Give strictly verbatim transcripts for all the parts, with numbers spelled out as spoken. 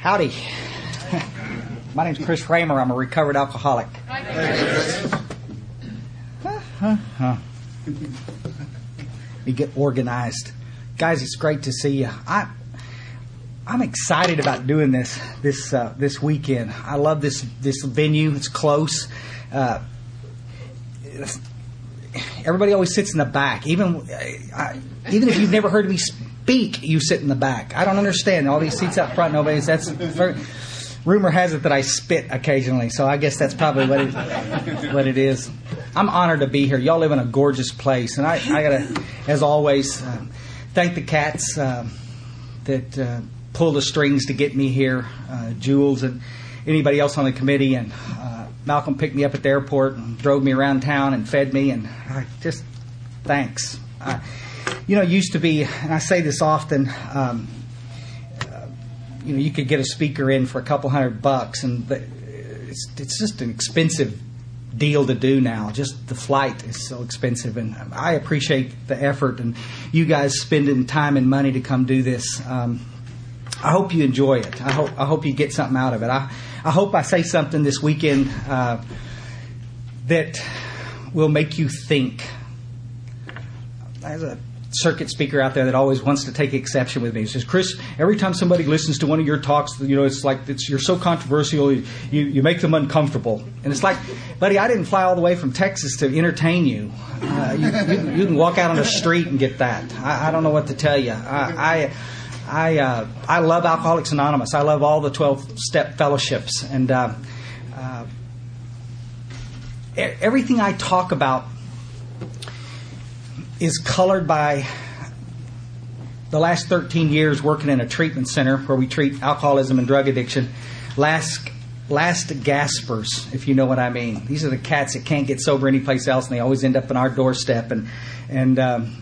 Howdy. My name's Chris Raymer. I'm a recovered alcoholic. Uh-huh. Let me get organized. Guys, it's great to see you. I, I'm excited about doing this this uh, this weekend. I love this this venue. It's close. Uh, it's, everybody always sits in the back. Even I, even if you've never heard me speak, you sit in the back. I don't understand all these seats up front. Nobody's. That's very, rumor has it that I spit occasionally, so I guess that's probably what it what it is. I'm honored to be here. Y'all live in a gorgeous place, and I, I gotta, as always, uh, thank the cats uh, that uh, pull the strings to get me here, uh, Jules and anybody else on the committee, and uh, Malcolm picked me up at the airport and drove me around town and fed me, and I just thanks. I, you know, it used to be, and I say this often. Um, uh, you know, you could get a speaker in for a couple hundred bucks, and the, it's it's just an expensive deal to do now. Just the flight is so expensive, and I appreciate the effort and you guys spending time and money to come do this. Um, I hope you enjoy it. I hope I hope you get something out of it. I I hope I say something this weekend uh, that will make you think. There's a circuit speaker out there that always wants to take exception with me. He says, Chris, every time somebody listens to one of your talks, you know, it's like it's, you're so controversial, you, you, you make them uncomfortable. And it's like, buddy, I didn't fly all the way from Texas to entertain you. Uh, you, you, you can walk out on the street and get that. I, I don't know what to tell you. I I I, uh, I love Alcoholics Anonymous. I love all the twelve-step fellowships. And uh, uh, everything I talk about is colored by the last thirteen years working in a treatment center where we treat alcoholism and drug addiction. Last last gaspers, if you know what I mean. These are the cats that can't get sober anyplace else, and they always end up on our doorstep. And and um,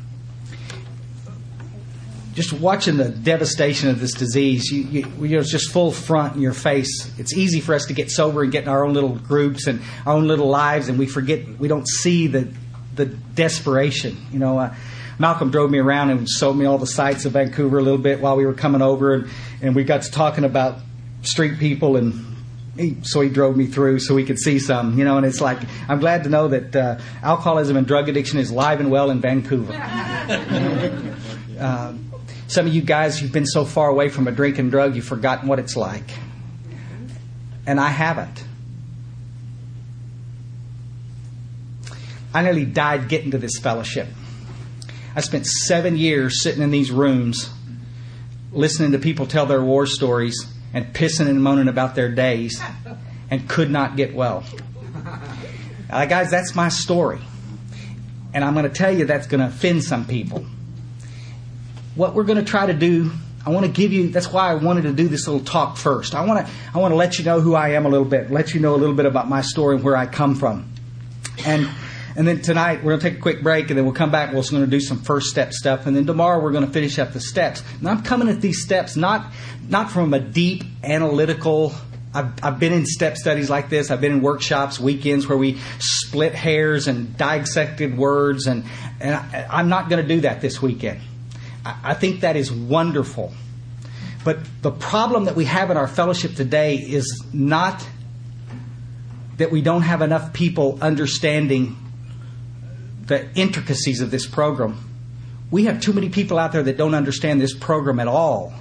just watching the devastation of this disease, you, you, you know, it's just full front in your face. It's easy for us to get sober and get in our own little groups and our own little lives, and we forget, we don't see the the desperation. You know, uh, Malcolm drove me around and showed me all the sights of Vancouver a little bit while we were coming over, and, and we got to talking about street people, and he, so he drove me through so we could see some, you know, and it's like, I'm glad to know that uh, alcoholism and drug addiction is live and well in Vancouver. uh, some of you guys, you've been so far away from a drink and drug, you've forgotten what it's like. And I haven't. I nearly died getting to this fellowship. I spent seven years sitting in these rooms listening to people tell their war stories and pissing and moaning about their days and could not get well. Uh, guys, that's my story. And I'm going to tell you that's going to offend some people. What we're going to try to do, I want to give you, that's why I wanted to do this little talk first. I want to I want to let you know who I am a little bit, let you know a little bit about my story and where I come from. And And then tonight, we're going to take a quick break, and then we'll come back. We're going to do some first step stuff. And then tomorrow, we're going to finish up the steps. And I'm coming at these steps not not from a deep, analytical... I've, I've been in step studies like this. I've been in workshops, weekends, where we split hairs and dissected words. And, and I, I'm not going to do that this weekend. I, I think that is wonderful. But the problem that we have in our fellowship today is not that we don't have enough people understanding the intricacies of this program. We have too many people out there that don't understand this program at all.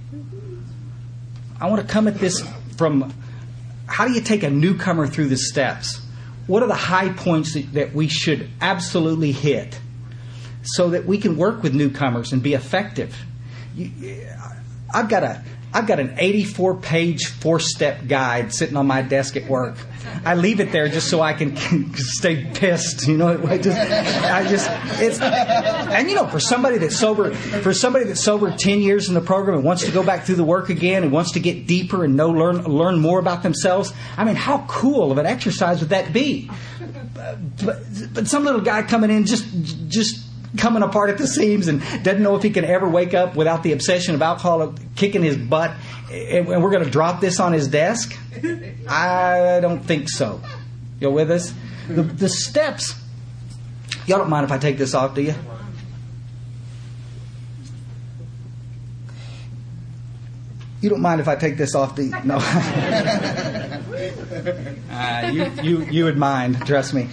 I want to come at this from, how do you take a newcomer through the steps? What are the high points that, that we should absolutely hit so that we can work with newcomers and be effective? You, I've got a I've got an eighty-four page four-step guide sitting on my desk at work. I leave it there just so I can, can stay pissed. You know, I just, I just, it's, and you know, for somebody that's sober, for somebody that's sober ten years in the program and wants to go back through the work again and wants to get deeper and know, learn, learn more about themselves. I mean, how cool of an exercise would that be? But, but some little guy coming in just, just. coming apart at the seams and doesn't know if he can ever wake up without the obsession of alcohol kicking his butt, and we're going to drop this on his desk? I don't think so. You with us? The, the steps. Y'all don't mind if I take this off, do you? You don't mind if I take this off the... No. uh, you, you, you would mind, trust me.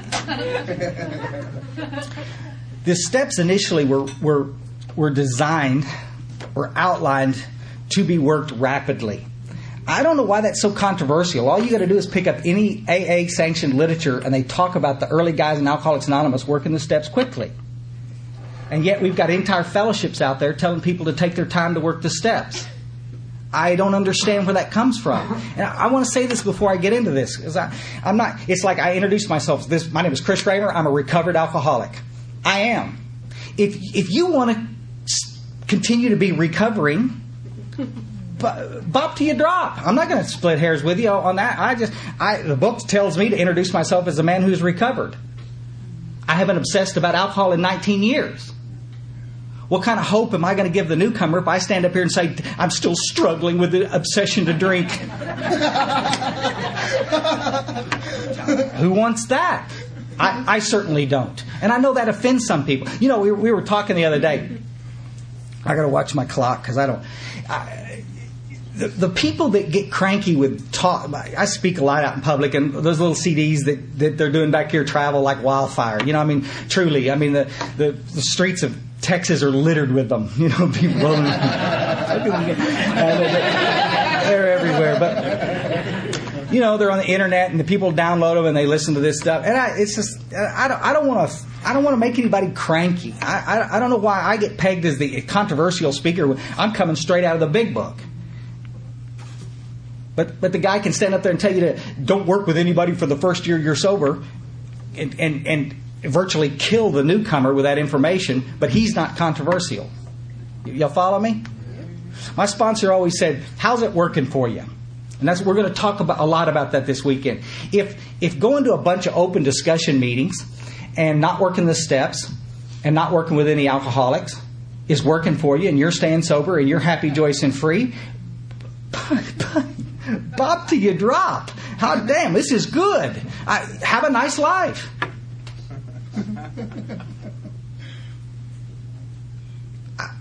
The steps initially were, were, were designed, were outlined to be worked rapidly. I don't know why that's so controversial. All you got to do is pick up any A A-sanctioned literature, and they talk about the early guys in Alcoholics Anonymous working the steps quickly. And yet we've got entire fellowships out there telling people to take their time to work the steps. I don't understand where that comes from. And I, I want to say this before I get into this, because I, I'm not. It's like I introduced myself. This, my name is Chris Kramer. I'm a recovered alcoholic. I am. If if you want to continue to be recovering, bop till you drop. I'm not going to split hairs with you on that. I just I, the book tells me to introduce myself as a man who's recovered. I haven't obsessed about alcohol in nineteen years. What kind of hope am I going to give the newcomer if I stand up here and say, I'm still struggling with the obsession to drink? Who wants that? I, I certainly don't. And I know that offends some people. You know, we, we were talking the other day. I got to watch my clock because I don't... I, the, the people that get cranky with talk... I speak a lot out in public, and those little C Ds that, that they're doing back here travel like wildfire. You know, I mean, truly. I mean, the, the, the streets of Texas are littered with them. You know, people rolling. They're everywhere. But, you know, they're on the internet, and the people download them, and they listen to this stuff. And I, it's just, I don't, I don't want to... I don't want to make anybody cranky. I, I, I don't know why I get pegged as the controversial speaker. I'm coming straight out of the big book. But but the guy can stand up there and tell you to don't work with anybody for the first year you're sober, and and, and virtually kill the newcomer with that information. But he's not controversial. Y- y'all follow me? My sponsor always said, "How's it working for you?" And that's we're going to talk about a lot about that this weekend. If if going to a bunch of open discussion meetings and not working the steps and not working with any alcoholics is working for you, and you're staying sober and you're happy, joyous, and free, bop till you drop. How damn, this is good. I, have a nice life. I,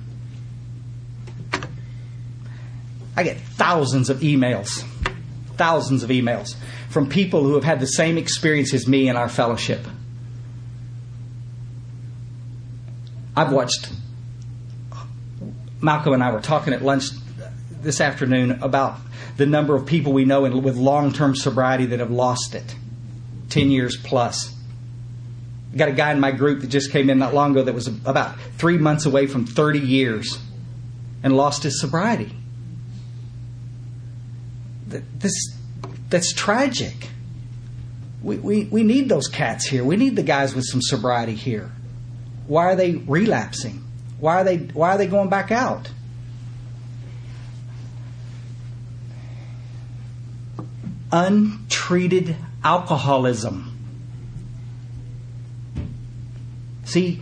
I get thousands of emails, thousands of emails from people who have had the same experience as me in our fellowship. I've watched, Malcolm and I were talking at lunch this afternoon about the number of people we know in, with long-term sobriety that have lost it. Ten years plus. I got a guy in my group that just came in not long ago that was about three months away from thirty years and lost his sobriety. This, that's tragic. We, we, we need those cats here. We need the guys with some sobriety here. Why are they relapsing? Why are they why are they going back out? Untreated alcoholism. See,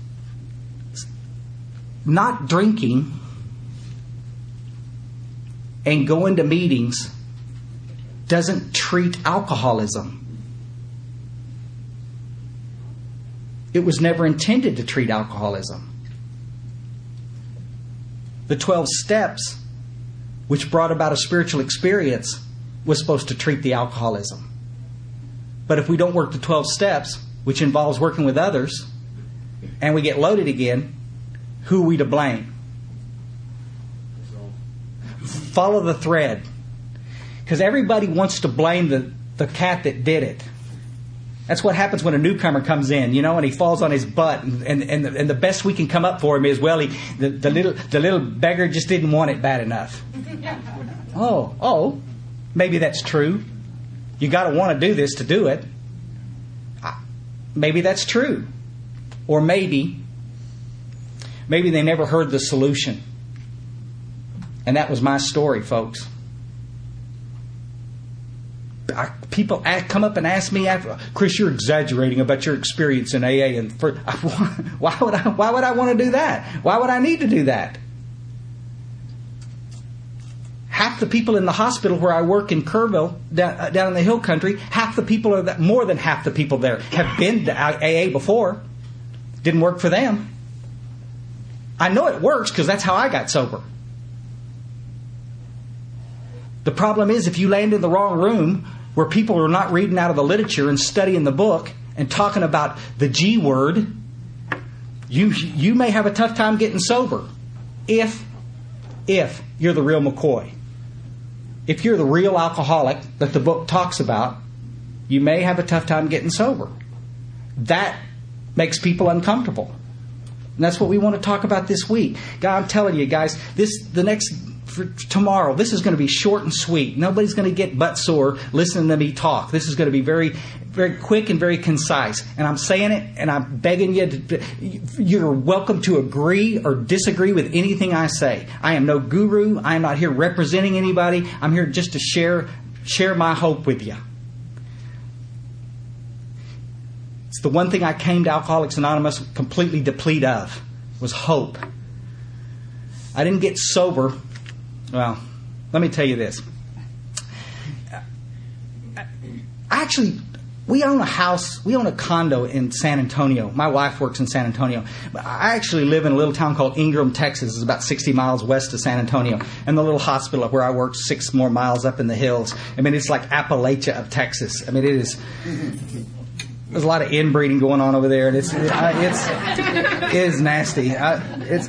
not drinking and going to meetings doesn't treat alcoholism. It was never intended to treat alcoholism. The twelve steps, which brought about a spiritual experience, was supposed to treat the alcoholism. But if we don't work the twelve steps, which involves working with others, and we get loaded again, who are we to blame? Follow the thread. Because everybody wants to blame the, the cat that did it. That's what happens when a newcomer comes in, you know, and he falls on his butt, and and, and, the, and the best we can come up for him is, well, he, the, the little the little beggar just didn't want it bad enough. Oh, oh, maybe that's true. You got to want to do this to do it. Maybe that's true, or maybe, maybe they never heard the solution, and that was my story, folks. I, people ask, come up and ask me after, Chris, you're exaggerating about your experience in A A, and for, I, why would I? Why would I want to do that? Why would I need to do that? Half the people in the hospital where I work in Kerrville, down, uh, down in the hill country, half the people are that more than half the people there have been to A A before. Didn't work for them. I know it works because that's how I got sober. The problem is if you land in the wrong room where people are not reading out of the literature and studying the book and talking about the G word, you you may have a tough time getting sober if if you're the real McCoy. If you're the real alcoholic that the book talks about, you may have a tough time getting sober. That makes people uncomfortable. And that's what we want to talk about this week. God, I'm telling you guys, this the next for tomorrow, this is going to be short and sweet. Nobody's going to get butt sore listening to me talk. This is going to be very, very quick and very concise. And I'm saying it, and I'm begging you to, you're welcome to agree or disagree with anything I say. I am no guru. I am not here representing anybody. I'm here just to share, share my hope with you. It's the one thing I came to Alcoholics Anonymous completely depleted of, was hope. I didn't get sober. Well, let me tell you this. Actually, we own a house, we own a condo in San Antonio. My wife works in San Antonio. I actually live in a little town called Ingram, Texas. It's about sixty miles west of San Antonio. And the little hospital where I work, six more miles up in the hills. I mean, it's like Appalachia of Texas. I mean, it is... There's a lot of inbreeding going on over there, and it's it, I, it's it is nasty. I, it's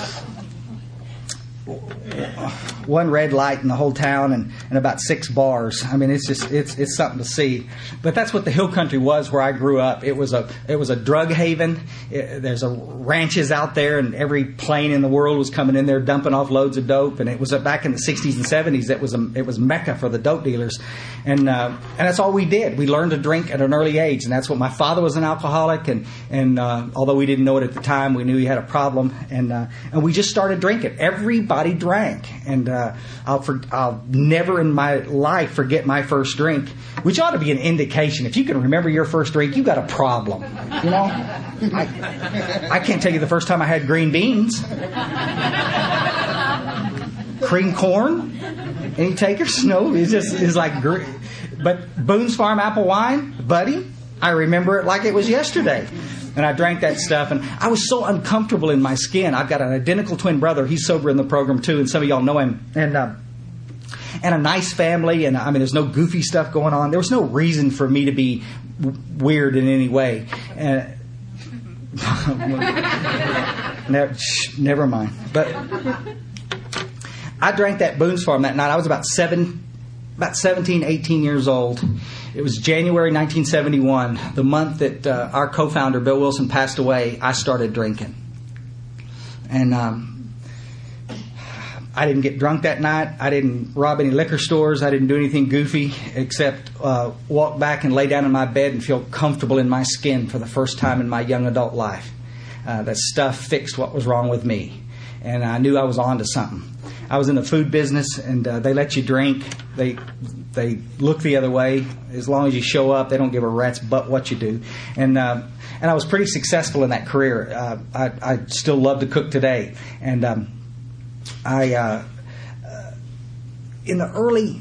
one red light in the whole town, and, and about six bars. I mean, it's just it's it's something to see. But that's what the hill country was where I grew up. It was a it was a drug haven. It, there's a ranches out there, and every plane in the world was coming in there dumping off loads of dope. And it was back in the sixties and seventies. It was a, it was Mecca for the dope dealers, and uh, and that's all we did. We learned to drink at an early age, and that's what my father was an alcoholic. And and uh, although we didn't know it at the time, we knew he had a problem, and uh, and we just started drinking. Everybody drank, and uh, I'll for, I'll never in my life forget my first drink, which ought to be an indication. If you can remember your first drink, you've got a problem. You know, I, I can't tell you the first time I had green beans, cream corn. Any takers? No, it's just it's like. But Boone's Farm apple wine, buddy, I remember it like it was yesterday. And I drank that stuff, and I was so uncomfortable in my skin. I've got an identical twin brother. He's sober in the program, too, and some of y'all know him. And uh, and a nice family, and I mean, there's no goofy stuff going on. There was no reason for me to be w- weird in any way. Uh, never, shh, never mind. But I drank that Boone's Farm that night. I was about seven, about seventeen, eighteen years old. It was January nineteen seventy-one, the month that uh, our co-founder, Bill Wilson, passed away. I started drinking. And um, I didn't get drunk that night. I didn't rob any liquor stores. I didn't do anything goofy except uh, walk back and lay down in my bed and feel comfortable in my skin for the first time in my young adult life. Uh, that stuff fixed what was wrong with me. And I knew I was on to something. I was in the food business, and uh, they let you drink. They they look the other way. As long as you show up, they don't give a rat's butt what you do. And uh, and I was pretty successful in that career. Uh, I, I still love to cook today. And um, I uh, uh, in the early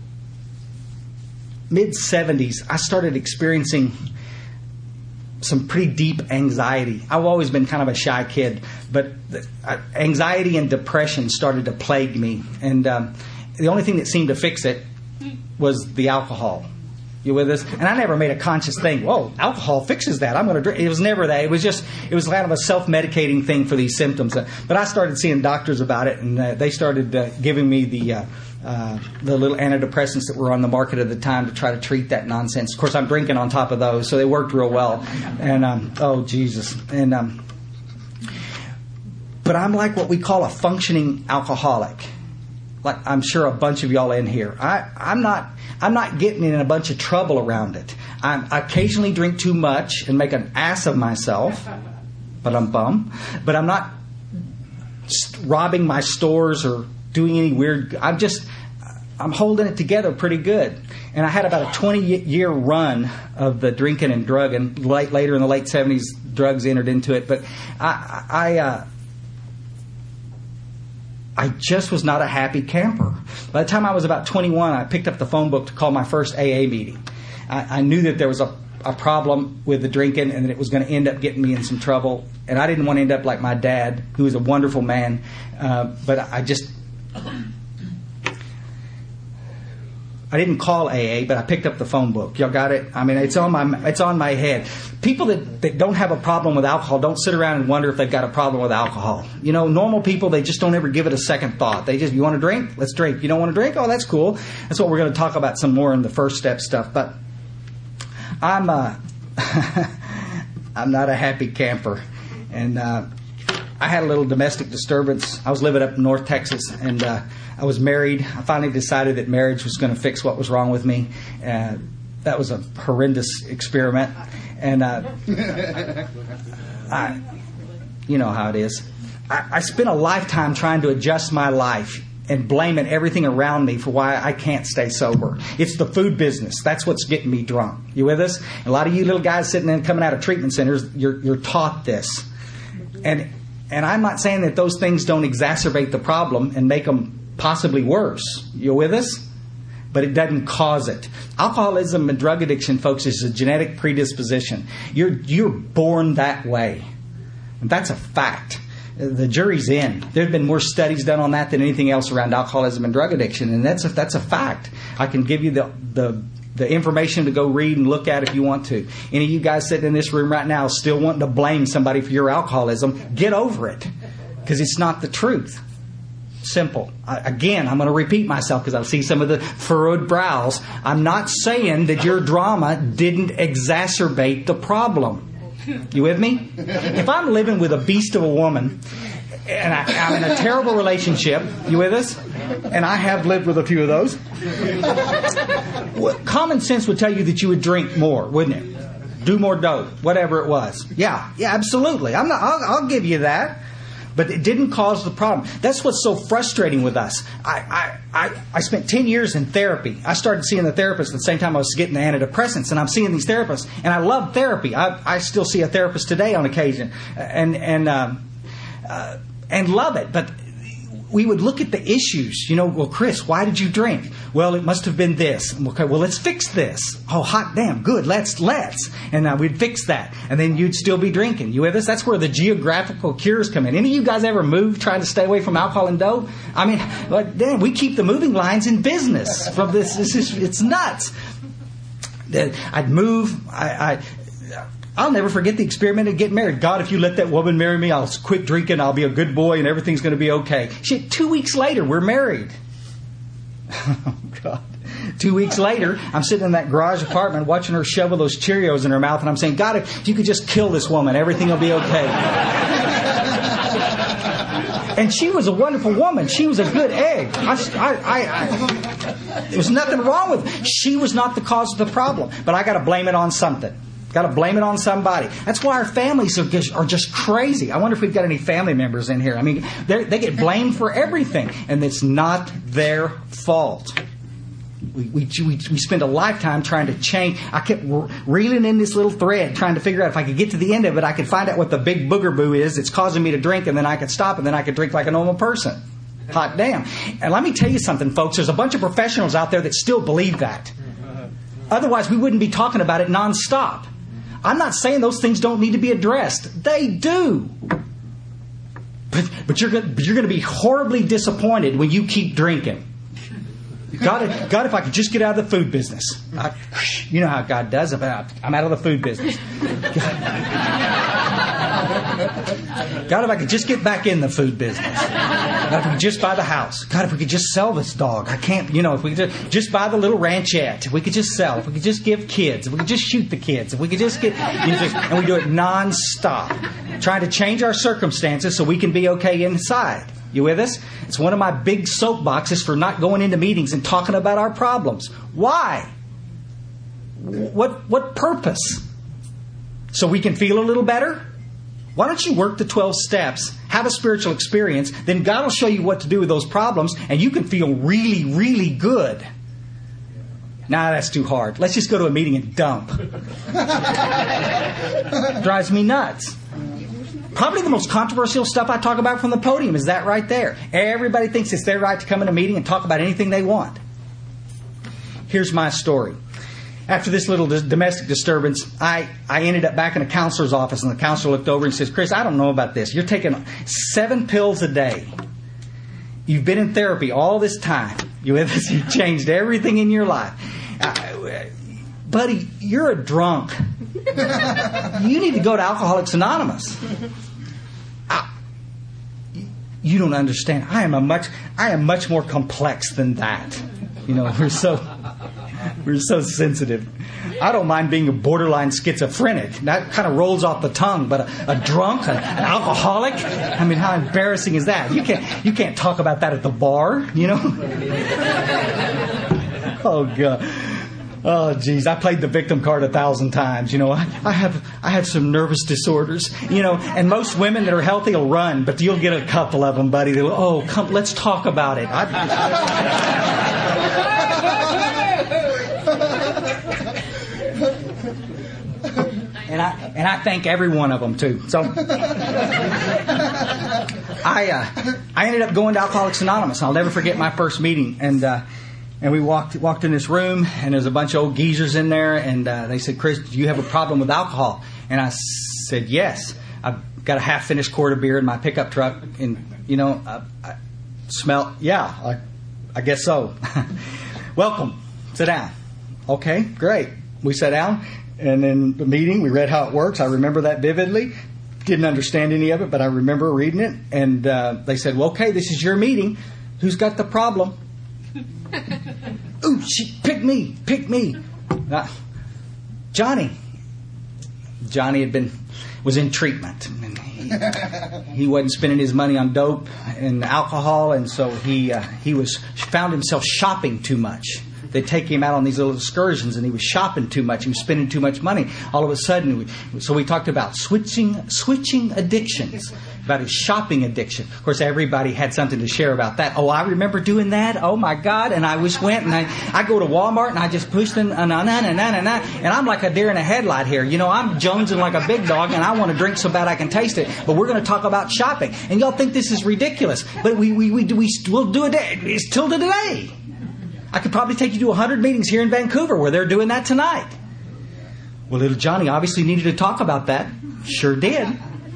mid seventies, I started experiencing some pretty deep anxiety. I've always been kind of a shy kid, but anxiety and depression started to plague me. And um, the only thing that seemed to fix it was the alcohol. You with us? And I never made a conscious thing, whoa, alcohol fixes that. I'm going to drink. It was never that. It was just, it was kind of a self-medicating thing for these symptoms. But I started seeing doctors about it, and uh, they started uh, giving me the uh, uh, the little antidepressants that were on the market at the time to try to treat that nonsense. Of course, I'm drinking on top of those, so they worked real well. And, um, oh, Jesus. And, um, but I'm like what we call a functioning alcoholic. Like I'm sure a bunch of y'all in here. I, I'm not I'm not getting in a bunch of trouble around it. I'm, I occasionally drink too much and make an ass of myself, but I'm bum. But I'm not robbing my stores or doing any weird. I'm just I'm holding it together pretty good. And I had about a twenty-year run of the drinking and drugging. Late, later in the late seventies, drugs entered into it. But I. I uh, I just was not a happy camper. By the time I was about twenty-one, I picked up the phone book to call my first A A meeting. I, I knew that there was a, a problem with the drinking and that it was going to end up getting me in some trouble. And I didn't want to end up like my dad, who was a wonderful man. Uh, but I just... I didn't call A A, but I picked up the phone book. Y'all got it? I mean, it's on my it's on my head. People that, that don't have a problem with alcohol don't sit around and wonder if they've got a problem with alcohol. You know, normal people, they just don't ever give it a second thought. They just, you want to drink? Let's drink. You don't want to drink? Oh, that's cool. That's what we're going to talk about some more in the first step stuff. But I'm uh, I'm not a happy camper. And uh, I had a little domestic disturbance. I was living up in North Texas, and uh, I was married. I finally decided that marriage was going to fix what was wrong with me. Uh, that was a horrendous experiment. And uh, I, you know how it is. I, I spent a lifetime trying to adjust my life and blaming everything around me for why I can't stay sober. It's the food business. That's what's getting me drunk. You with us? A lot of you little guys sitting in, coming out of treatment centers, you're, you're taught this. And and I'm not saying that those things don't exacerbate the problem and make them possibly worse. You with us? But it doesn't cause it. Alcoholism and drug addiction, folks, is a genetic predisposition. You're you're born that way. And that's a fact. The jury's in. There have been more studies done on that than anything else around alcoholism and drug addiction, and that's a, that's a fact. I can give you the, the the information to go read and look at if you want to. Any of you guys sitting in this room right now still wanting to blame somebody for your alcoholism, get over it, because it's not the truth. Simple. I, again, I'm going to repeat myself because I see some of the furrowed brows. I'm not saying that your drama didn't exacerbate the problem. You with me? If I'm living with a beast of a woman and I, I'm in a terrible relationship, you with us? And I have lived with a few of those. Well, common sense would tell you that you would drink more, wouldn't it? Do more dope, whatever it was. Yeah, yeah, absolutely. I'm not. I'll, I'll give you that. But it didn't cause the problem. That's what's so frustrating with us. I, I, I, I spent ten years in therapy. I started seeing the therapist at the same time I was getting the antidepressants. And I'm seeing these therapists. And I love therapy. I, I still see a therapist today on occasion. And and um, uh, and love it. But we would look at the issues. You know, well, Chris, why did you drink? Well, it must have been this. Okay, well, let's fix this. Oh, hot damn, good. Let's, let's. And uh, we'd fix that. And then you'd still be drinking. You with us? That's where the geographical cures come in. Any of you guys ever moved trying to stay away from alcohol and dope? I mean, like, damn, we keep the moving lines in business from this. This is, it's nuts. I'd move. I... I I'll never forget the experiment of getting married. God, if you let that woman marry me, I'll quit drinking, I'll be a good boy, and everything's going to be okay. Shit, two weeks later, we're married. Oh, God. Two weeks later, I'm sitting in that garage apartment watching her shovel those Cheerios in her mouth, and I'm saying, God, if you could just kill this woman, everything will be okay. And she was a wonderful woman. She was a good egg. I, I, I, I, there was nothing wrong with her. She was not the cause of the problem. But I got to blame it on something. Got to blame it on somebody. That's why our families are just, are just crazy. I wonder if we've got any family members in here. I mean, they get blamed for everything, and it's not their fault. We, we we we spend a lifetime trying to change. I kept reeling in this little thread, trying to figure out if I could get to the end of it, I could find out what the big booger boo is that's causing me to drink, and then I could stop, and then I could drink like a normal person. Hot damn. And let me tell you something, folks. There's a bunch of professionals out there that still believe that. Otherwise, we wouldn't be talking about it nonstop. I'm not saying those things don't need to be addressed. They do. But, but you're going you're going to be horribly disappointed when you keep drinking. God, God, if I could just get out of the food business. I, you know how God does. I'm out of the food business. God, if I could just get back in the food business. God, if we could just buy the house. God, if we could just sell this dog. I can't, you know, if we could just, just buy the little ranchette. If we could just sell. If we could just give kids. If we could just shoot the kids. If we could just get, you know, just, and we do it nonstop. Trying to change our circumstances so we can be okay inside. You with us? It's one of my big soapboxes for not going into meetings and talking about our problems. Why? What, what purpose? So we can feel a little better? Why don't you work the twelve steps, have a spiritual experience, then God will show you what to do with those problems, and you can feel really, really good. Nah, that's too hard. Let's just go to a meeting and dump. Drives me nuts. Probably the most controversial stuff I talk about from the podium is that right there. Everybody thinks it's their right to come in a meeting and talk about anything they want. Here's my story. After this little domestic disturbance, I, I ended up back in a counselor's office, and the counselor looked over and says, Chris, I don't know about this. You're taking seven pills a day. You've been in therapy all this time. You with us? You changed everything in your life. Uh, buddy, you're a drunk. You need to go to Alcoholics Anonymous. I, you don't understand. I am a much, I am much more complex than that. You know, we're so, we're so sensitive. I don't mind being a borderline schizophrenic. That kind of rolls off the tongue. But a, a drunk, an alcoholic, I mean, how embarrassing is that? You can't, you can't talk about that at the bar, you know? Oh God. Oh, geez, I played the victim card a thousand times. You know, I, I have I have some nervous disorders. You know, and most women that are healthy will run, but you'll get a couple of them, buddy. They'll, oh, come, let's talk about it. I, and I and I thank every one of them too. So I uh, I ended up going to Alcoholics Anonymous. I'll never forget my first meeting, and. Uh, And we walked walked in this room, and there's a bunch of old geezers in there, and uh, they said, "Chris, do you have a problem with alcohol?" And I said, "Yes. I've got a half-finished quart of beer in my pickup truck, and, you know, I, I smell, yeah, I, I guess so." "Welcome. Sit down." "Okay, great." We sat down, and in the meeting, we read how it works. I remember that vividly. Didn't understand any of it, but I remember reading it. And uh, they said, "Well, okay, this is your meeting. Who's got the problem?" "Ooh, she pick me, pick me." Uh, Johnny. Johnny had been was in treatment. And he, he wasn't spending his money on dope and alcohol, and so he uh, he was found himself shopping too much. They'd take him out on these little excursions, and he was shopping too much. He was spending too much money. All of a sudden, we, so we talked about switching switching addictions, about his shopping addiction. Of course, everybody had something to share about that. "Oh, I remember doing that. Oh, my God." And I just went, and I, I go to Walmart, and I just pushed in, and, and, and, and, and I'm like a deer in a headlight here. You know, I'm jonesing like a big dog, and I want to drink so bad I can taste it. But we're going to talk about shopping. And y'all think this is ridiculous. But we, we, we, we we'll do it. It's till today. I could probably take you to one hundred meetings here in Vancouver where they're doing that tonight. Well, little Johnny obviously needed to talk about that. Sure did.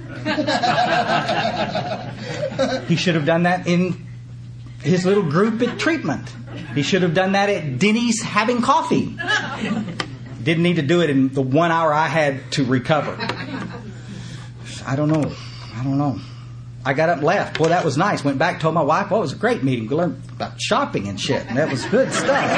He should have done that in his little group at treatment. He should have done that at Denny's having coffee. Didn't need to do it in the one hour I had to recover. I don't know. I don't know. I got up and left. Boy, that was nice. Went back, told my wife, "Well, it was a great meeting. We learned about shopping and shit." And that was good stuff.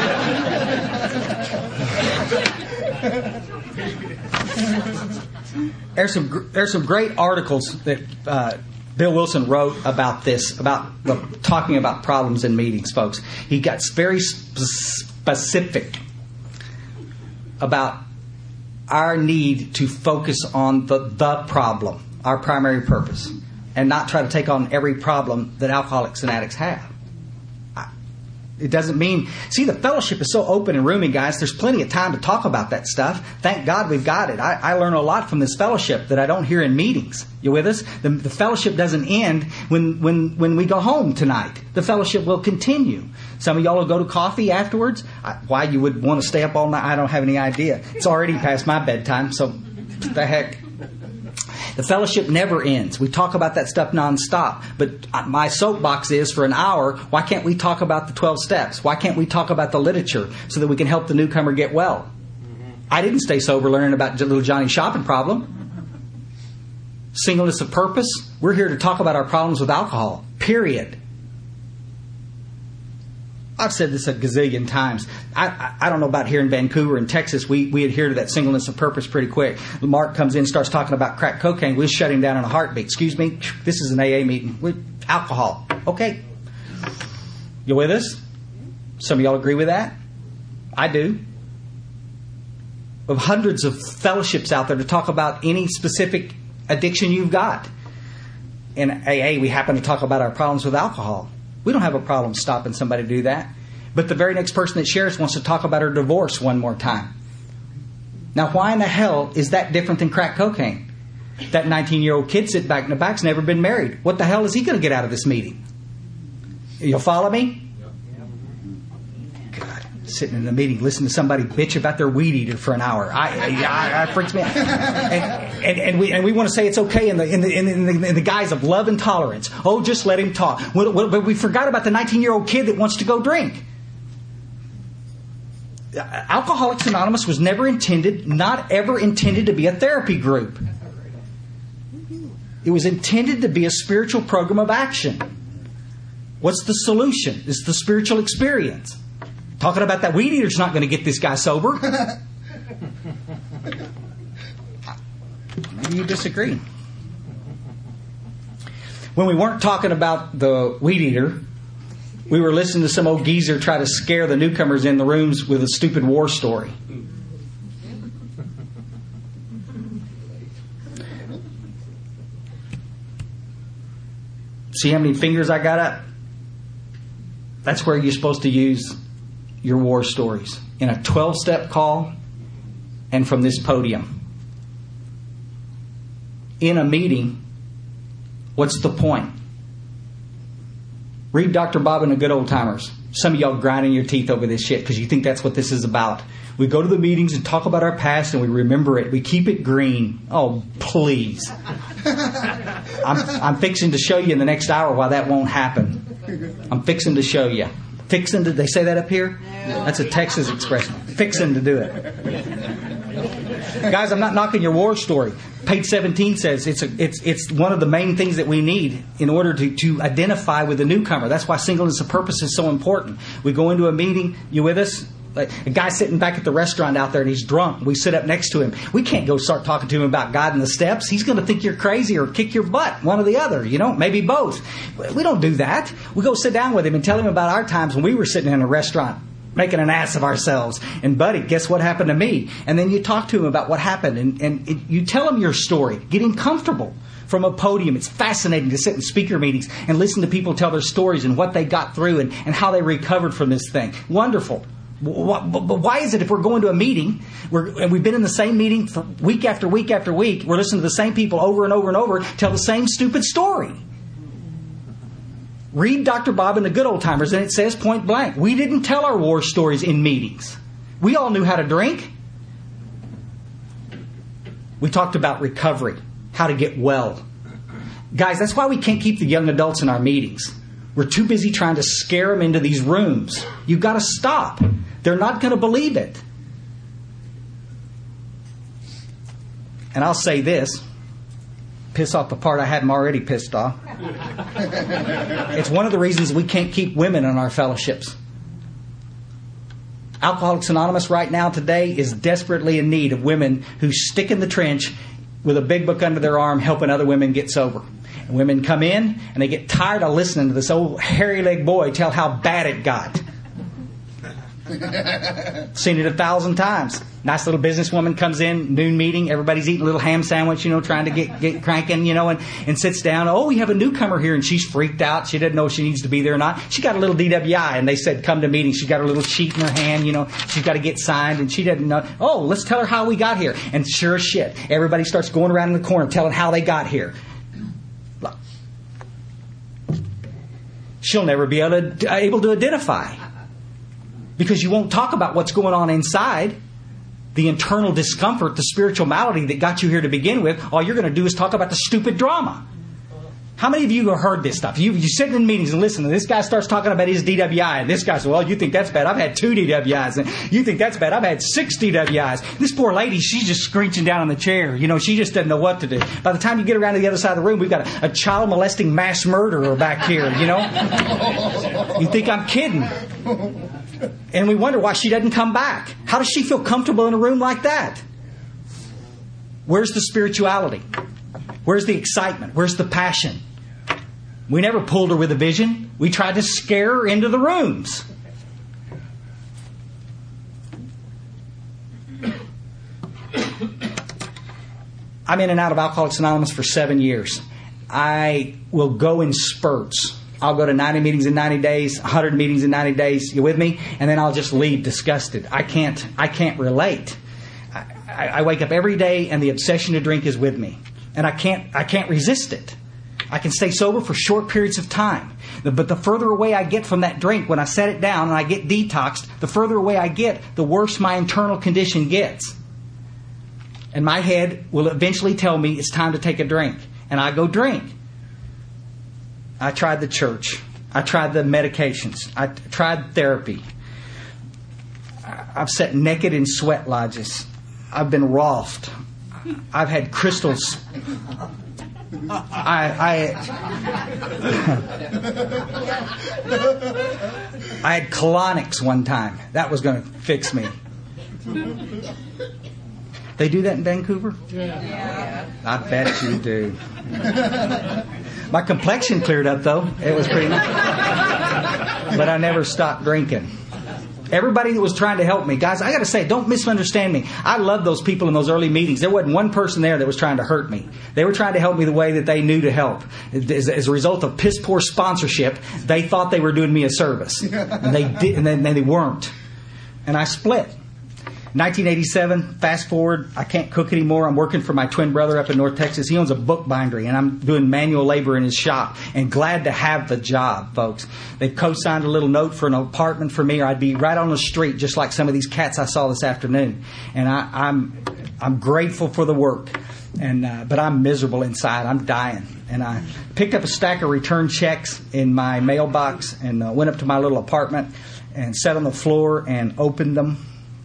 There's some there's some great articles that uh, Bill Wilson wrote about this, about uh, talking about problems in meetings, folks. He got very sp- specific about our need to focus on the, the problem, our primary purpose, and not try to take on every problem that alcoholics and addicts have. It doesn't mean... See, the fellowship is so open and roomy, guys. There's plenty of time to talk about that stuff. Thank God we've got it. I, I learn a lot from this fellowship that I don't hear in meetings. You with us? The, the fellowship doesn't end when, when, when we go home tonight. The fellowship will continue. Some of y'all will go to coffee afterwards. I, why you would want to stay up all night, I don't have any idea. It's already past my bedtime, so the heck... The fellowship never ends. We talk about that stuff nonstop. But my soapbox is, for an hour, why can't we talk about the twelve steps? Why can't we talk about the literature so that we can help the newcomer get well? Mm-hmm. I didn't stay sober learning about little Johnny's shopping problem. Singleness of purpose. We're here to talk about our problems with alcohol. Period. I've said this a gazillion times. I, I, I don't know about here in Vancouver and Texas. We, we adhere to that singleness of purpose pretty quick. Mark comes in and starts talking about crack cocaine. We'll shut him down in a heartbeat. Excuse me? This is an A A meeting. We're, alcohol. Okay. You with us? Some of y'all agree with that? I do. We have hundreds of fellowships out there to talk about any specific addiction you've got. In A A, we happen to talk about our problems with alcohol. We don't have a problem stopping somebody to do that. But the very next person that shares wants to talk about her divorce one more time. Now, why in the hell is that different than crack cocaine? That nineteen-year-old kid sitting back in the back's never been married. What the hell is he going to get out of this meeting? You'll follow me? God. Sitting in a meeting, listening to somebody bitch about their weed eater for an hour. I, I, I, I freaks me out. And, and, and we and we want to say it's okay in the in the, in the in the guise of love and tolerance. Oh, just let him talk. But we forgot about the nineteen-year-old kid that wants to go drink. Alcoholics Anonymous was never intended, not ever intended to be a therapy group. It was intended to be a spiritual program of action. What's the solution? It's the spiritual experience. Talking about that weed eater's not going to get this guy sober. Maybe you disagree. When we weren't talking about the weed eater, we were listening to some old geezer try to scare the newcomers in the rooms with a stupid war story. See how many fingers I got up? That's where you're supposed to use your war stories. In a twelve-step call and from this podium. In a meeting, what's the point? Read Doctor Bob and the Good Old Timers. Some of y'all grinding your teeth over this shit because you think that's what this is about. We go to the meetings and talk about our past and we remember it. We keep it green. Oh, please. I'm, I'm fixing to show you in the next hour why that won't happen. I'm fixing to show you. Fixing to, they say that up here? That's a Texas expression. Fixing to do it. Guys, I'm not knocking your war story. Page seventeen says it's a, it's it's one of the main things that we need in order to, to identify with the newcomer. That's why singleness of purpose is so important. We go into a meeting, you with us? Like a guy sitting back at the restaurant out there and he's drunk. We sit up next to him. We can't go start talking to him about God and the steps. He's going to think you're crazy or kick your butt, one or the other, you know, maybe both. We don't do that. We go sit down with him and tell him about our times when we were sitting in a restaurant making an ass of ourselves. And buddy, guess what happened to me? And then you talk to him about what happened and, and it, you tell him your story. Get him comfortable. From a podium, it's fascinating to sit in speaker meetings and listen to people tell their stories and what they got through and, and how they recovered from this thing. Wonderful. But why is it if we're going to a meeting we're, and we've been in the same meeting for week after week after week, we're listening to the same people over and over and over tell the same stupid story? Read Doctor Bob and the Good Old Timers and it says point blank, we didn't tell our war stories in meetings. We all knew how to drink. We talked about recovery, how to get well. Guys, that's why we can't keep the young adults in our meetings. We're too busy trying to scare them into these rooms. You've got to stop. They're not going to believe it. And I'll say this. Piss off the part I had them already pissed off. It's one of the reasons we can't keep women in our fellowships. Alcoholics Anonymous right now today is desperately in need of women who stick in the trench with a big book under their arm helping other women get sober. And women come in and they get tired of listening to this old hairy-legged boy tell how bad it got. Seen it a thousand times. Nice little businesswoman comes in, noon meeting, everybody's eating a little ham sandwich, you know, trying to get, get cranking, you know, and, and sits down. Oh, we have a newcomer here, and she's freaked out. She doesn't know if she needs to be there or not. She got a little D W I, and they said, come to meeting. She got her little sheet in her hand, you know, she's got to get signed, and she doesn't know. Oh, let's tell her how we got here. And sure as shit, everybody starts going around in the corner telling how they got here. She'll never be able to, able to identify. Because you won't talk about what's going on inside, the internal discomfort, the spiritual malady that got you here to begin with. All you're going to do is talk about the stupid drama. How many of you have heard this stuff? You, you sit in meetings and listen, and this guy starts talking about his D W I, and this guy says, well, you think that's bad? I've had two D W Is. And you think that's bad? I've had six D W Is. This poor lady, she's just screeching down on the chair. You know, she just doesn't know what to do. By the time you get around to the other side of the room, we've got a, a child molesting mass murderer back here, you know? You think I'm kidding. And we wonder why she doesn't come back. How does she feel comfortable in a room like that? Where's the spirituality? Where's the excitement? Where's the passion? We never pulled her with a vision. We tried to scare her into the rooms. I'm in and out of Alcoholics Anonymous for seven years. I will go in spurts. I'll go to ninety meetings in ninety days, one hundred meetings in ninety days. You with me? And then I'll just leave disgusted. I can't. I can't relate. I, I, I wake up every day and the obsession to drink is with me, and I can't. I can't resist it. I can stay sober for short periods of time. But the further away I get from that drink, when I set it down and I get detoxed, the further away I get, the worse my internal condition gets. And my head will eventually tell me it's time to take a drink. And I go drink. I tried the church. I tried the medications. I tried therapy. I've sat naked in sweat lodges. I've been rolfed. I've had crystals. I, I, I had colonics one time. That was going to fix me. They do that in Vancouver? Yeah. I bet you do. My complexion cleared up, though. It was pretty nice. But I never stopped drinking. Everybody that was trying to help me, guys, I got to say, don't misunderstand me. I love those people in those early meetings. There wasn't one person there that was trying to hurt me. They were trying to help me the way that they knew to help. As, as a result of piss poor sponsorship, they thought they were doing me a service, and they did, and then they weren't. And I split. nineteen eighty-seven, fast forward, I can't cook anymore. I'm working for my twin brother up in North Texas. He owns a book bindery, and I'm doing manual labor in his shop. And glad to have the job, folks. They co-signed a little note for an apartment for me, or I'd be right on the street, just like some of these cats I saw this afternoon. And I, I'm I'm grateful for the work, and uh, but I'm miserable inside. I'm dying. And I picked up a stack of return checks in my mailbox and uh, went up to my little apartment and sat on the floor and opened them.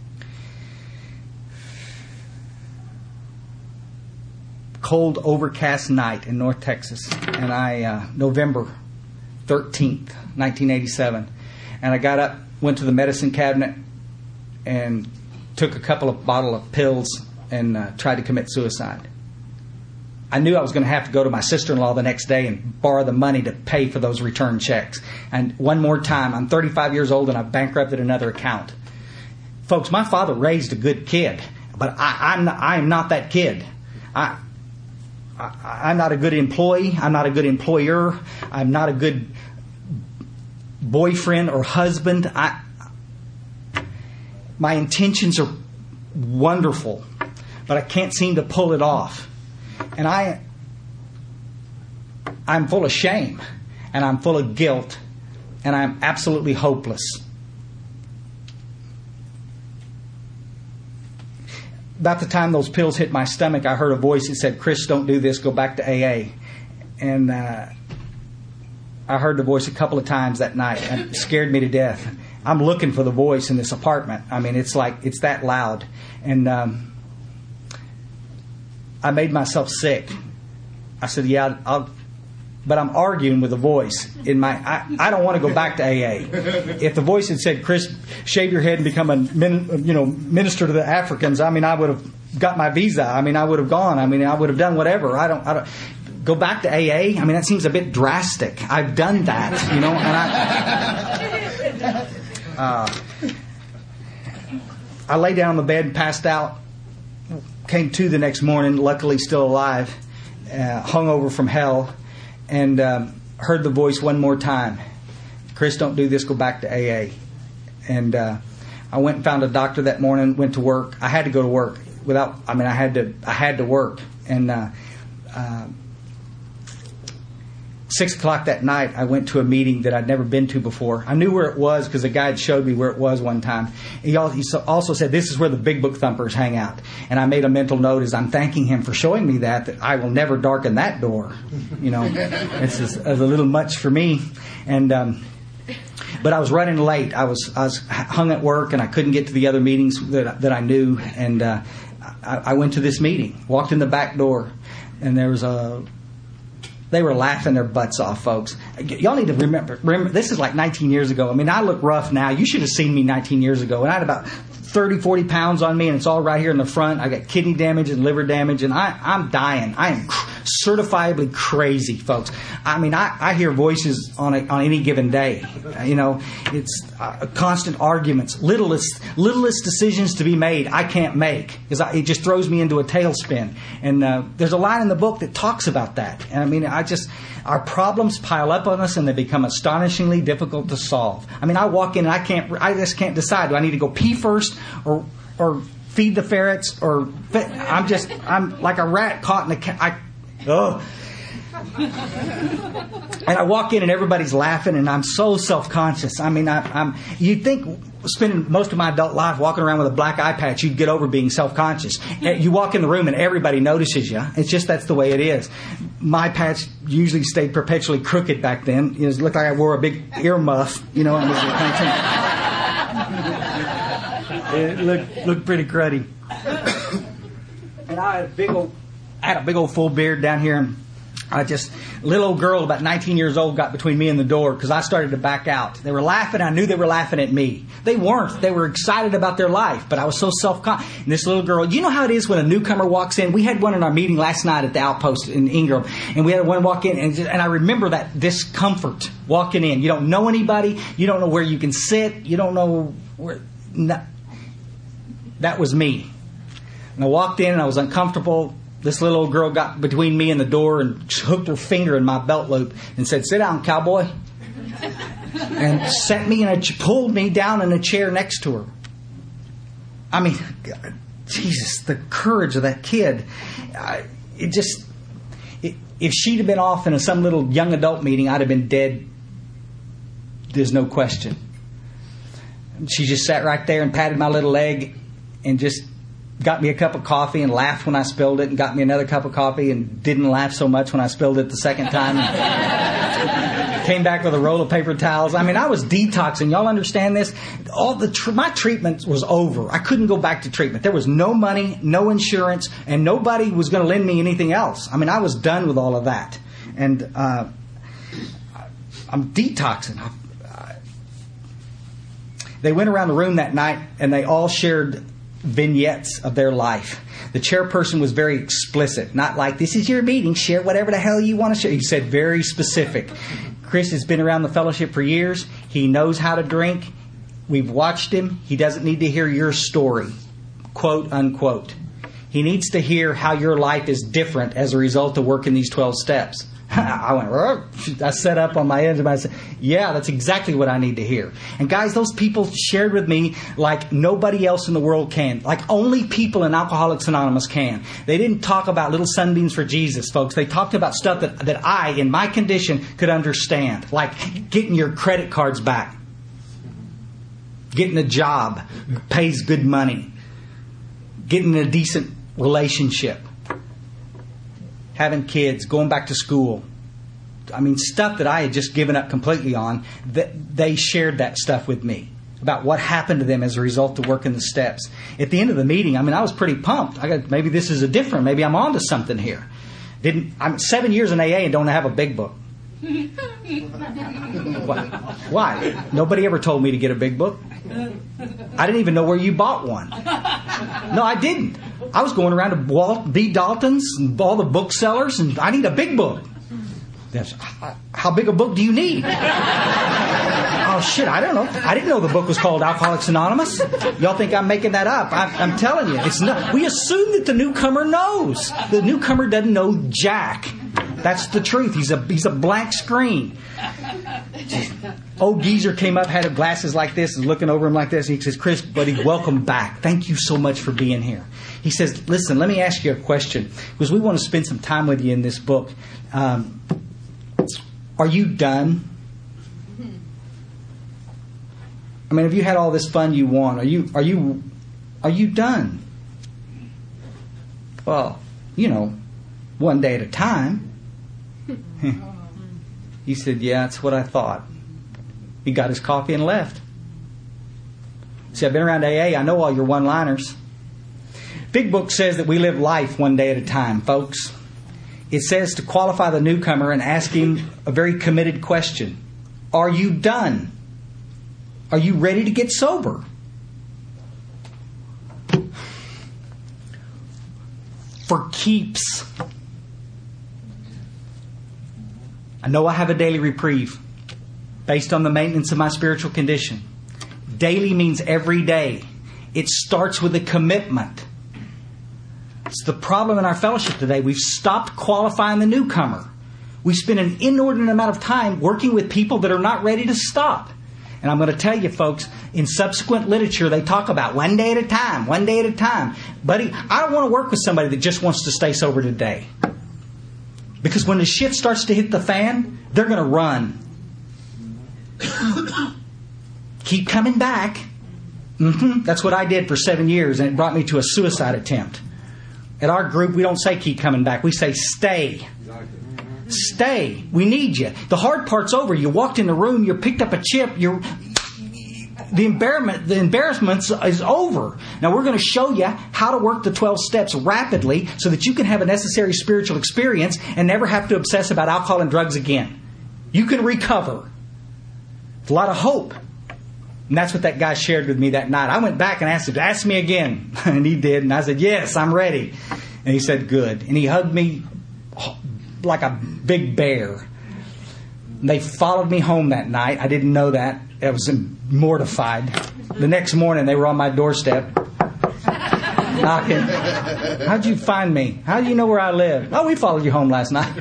Cold, overcast night in North Texas, and I uh, November thirteenth, nineteen eighty-seven, and I got up, went to the medicine cabinet, and took a couple of bottle of pills and uh, tried to commit suicide. I knew I was going to have to go to my sister-in-law the next day and borrow the money to pay for those return checks. And one more time, I'm thirty-five years old and I've bankrupted another account. Folks, my father raised a good kid, but I, I'm not, I am not that kid. I. I, I'm not a good employee. I'm not a good employer. I'm not a good boyfriend or husband. I, my intentions are wonderful, but I can't seem to pull it off. And I, I'm full of shame, and I'm full of guilt, and I'm absolutely hopeless. About the time those pills hit my stomach, I heard a voice that said, "Chris, don't do this. Go back to A A." And uh, I heard the voice a couple of times that night. It scared me to death. I'm looking for the voice in this apartment. I mean, it's like, it's that loud. And um, I made myself sick. I said, yeah, I'll... But I'm arguing with the voice in my. I, I don't want to go back to A A. If the voice had said, "Chris, shave your head and become a min, you know minister to the Africans," I mean, I would have got my visa. I mean, I would have gone. I mean, I would have done whatever. I don't. I don't go back to A A. I mean, that seems a bit drastic. I've done that, you know. And I. Uh, I lay down on the bed and passed out. Came to the next morning, luckily still alive, uh, hungover from hell. And um, heard the voice one more time. "Chris, don't do this. Go back to A A." And uh, I went and found a doctor that morning. Went to work. I had to go to work without. I mean, I had to. I had to work. And uh, uh, six o'clock that night, I went to a meeting that I'd never been to before. I knew where it was because a guy had showed me where it was one time. He also said, "This is where the big book thumpers hang out." And I made a mental note as I'm thanking him for showing me that, that I will never darken that door. You know, it's just a little much for me. And um, but I was running late. I was I was hung at work, and I couldn't get to the other meetings that that I knew. And uh, I, I went to this meeting, walked in the back door, and there was a. They were laughing their butts off, folks. Y'all need to remember, remember, this is like nineteen years ago. I mean, I look rough now. You should have seen me nineteen years ago. And I had about thirty, forty pounds on me, and it's all right here in the front. I got kidney damage and liver damage, and I, I'm dying. I am cr- certifiably crazy, folks. I mean, I, I hear voices on a, on any given day. You know, it's uh, constant arguments, littlest, littlest decisions to be made I can't make because it just throws me into a tailspin. And uh, there's a line in the book that talks about that. And I mean, I just, our problems pile up on us and they become astonishingly difficult to solve. I mean, I walk in and I can't, I just can't decide. Do I need to go pee first or, or feed the ferrets or, I'm just, I'm like a rat caught in a, ca- I, oh. And I walk in and everybody's laughing and I'm so self-conscious. I mean, I, I'm. You'd think spending most of my adult life walking around with a black eye patch, you'd get over being self-conscious. You walk in the room and everybody notices you. It's just that's the way it is. My patch usually stayed perpetually crooked back then. It looked like I wore a big earmuff, you know. And it, it looked looked pretty cruddy. And I had a big old, I had a big old full beard down here, and I just, a little old girl about nineteen years old got between me and the door because I started to back out. They were laughing. I knew they were laughing at me. They weren't. They were excited about their life, but I was so self-conscious. And this little girl, you know how it is when a newcomer walks in? We had one in our meeting last night at the Outpost in Ingram, and we had one walk in, and, and I remember that discomfort walking in. You don't know anybody. You don't know where you can sit. You don't know where. No, that was me. And I walked in, and I was uncomfortable. This little old girl got between me and the door and hooked her finger in my belt loop and said, "Sit down, cowboy." And sat me in a, pulled me down in a chair next to her. I mean, God, Jesus, the courage of that kid. I, it just, it, if she'd have been off in a, some little young adult meeting, I'd have been dead. There's no question. She just sat right there and patted my little leg and just got me a cup of coffee and laughed when I spilled it, and got me another cup of coffee and didn't laugh so much when I spilled it the second time. Came back with a roll of paper towels. I mean, I was detoxing. Y'all understand this? All the tr- my treatment was over. I couldn't go back to treatment. There was no money, no insurance, and nobody was going to lend me anything else. I mean, I was done with all of that. And uh, I'm detoxing. I, I, they went around the room that night, and they all shared vignettes of their life. The chairperson was very explicit, not like, "This is your meeting, share whatever the hell you want to share." He said very specific. Chris has been around the fellowship for years. He knows how to drink. We've watched him. He doesn't need to hear your story, quote unquote. He needs to hear how your life is different as a result of working these twelve steps. I went, Rrr. I sat up on my edge and I said, "Yeah, that's exactly what I need to hear." And guys, those people shared with me like nobody else in the world can. Like only people in Alcoholics Anonymous can. They didn't talk about little sunbeams for Jesus, folks. They talked about stuff that, that I, in my condition, could understand. Like getting your credit cards back. Getting a job. Pays good money. Getting a decent relationship. Having kids, going back to school. I mean, stuff that I had just given up completely on. That they shared that stuff with me about what happened to them as a result of working the steps. At the end of the meeting, I mean, I was pretty pumped. I got maybe this is a different. Maybe I'm onto something here. Didn't I'm seven years in A A and don't have a big book. Why? Why? Nobody ever told me to get a big book. I didn't even know where you bought one. No, I didn't. I was going around to Walt B. Dalton's and all the booksellers, and I need a big book. How big a book do you need? Oh, shit, I don't know. I didn't know the book was called Alcoholics Anonymous. Y'all think I'm making that up. I, I'm telling you. It's not. We assume that the newcomer knows. The newcomer doesn't know jack. That's the truth. He's a he's a blank screen. Old geezer came up, had glasses like this, and looking over him like this. And he says, "Chris, buddy, welcome back. Thank you so much for being here." He says, "Listen, let me ask you a question, because we want to spend some time with you in this book. Um, are you done? I mean, have you had all this fun you want? Are you are you are you done?" Well, you know, one day at a time. He said, "Yeah, that's what I thought." He got his coffee and left. See, I've been around A A. I know all your one-liners. Big Book says that we live life one day at a time, folks. It says to qualify the newcomer and ask him a very committed question. Are you done? Are you ready to get sober? For keeps. I know I have a daily reprieve based on the maintenance of my spiritual condition. Daily means every day. It starts with a commitment. It's the problem in our fellowship today. We've stopped qualifying the newcomer. We spend an inordinate amount of time working with people that are not ready to stop. And I'm going to tell you, folks, in subsequent literature, they talk about one day at a time, one day at a time. Buddy, I don't want to work with somebody that just wants to stay sober today. Because when the shit starts to hit the fan, they're going to run. Keep coming back. Mm-hmm. That's what I did for seven years, and it brought me to a suicide attempt. At our group, we don't say keep coming back. We say stay. Stay. We need you. The hard part's over. You walked in the room, you picked up a chip, you're... The embarrassment, the embarrassment is over. Now we're going to show you how to work the twelve steps rapidly so that you can have a necessary spiritual experience and never have to obsess about alcohol and drugs again. You can recover. It's a lot of hope. And that's what that guy shared with me that night. I went back and asked him to ask me again. And he did. And I said, yes, I'm ready. And he said, good. And he hugged me like a big bear. And they followed me home that night. I didn't know that. I was mortified. The next morning, they were on my doorstep knocking. How'd you find me? How do you know where I live? Oh, we followed you home last night.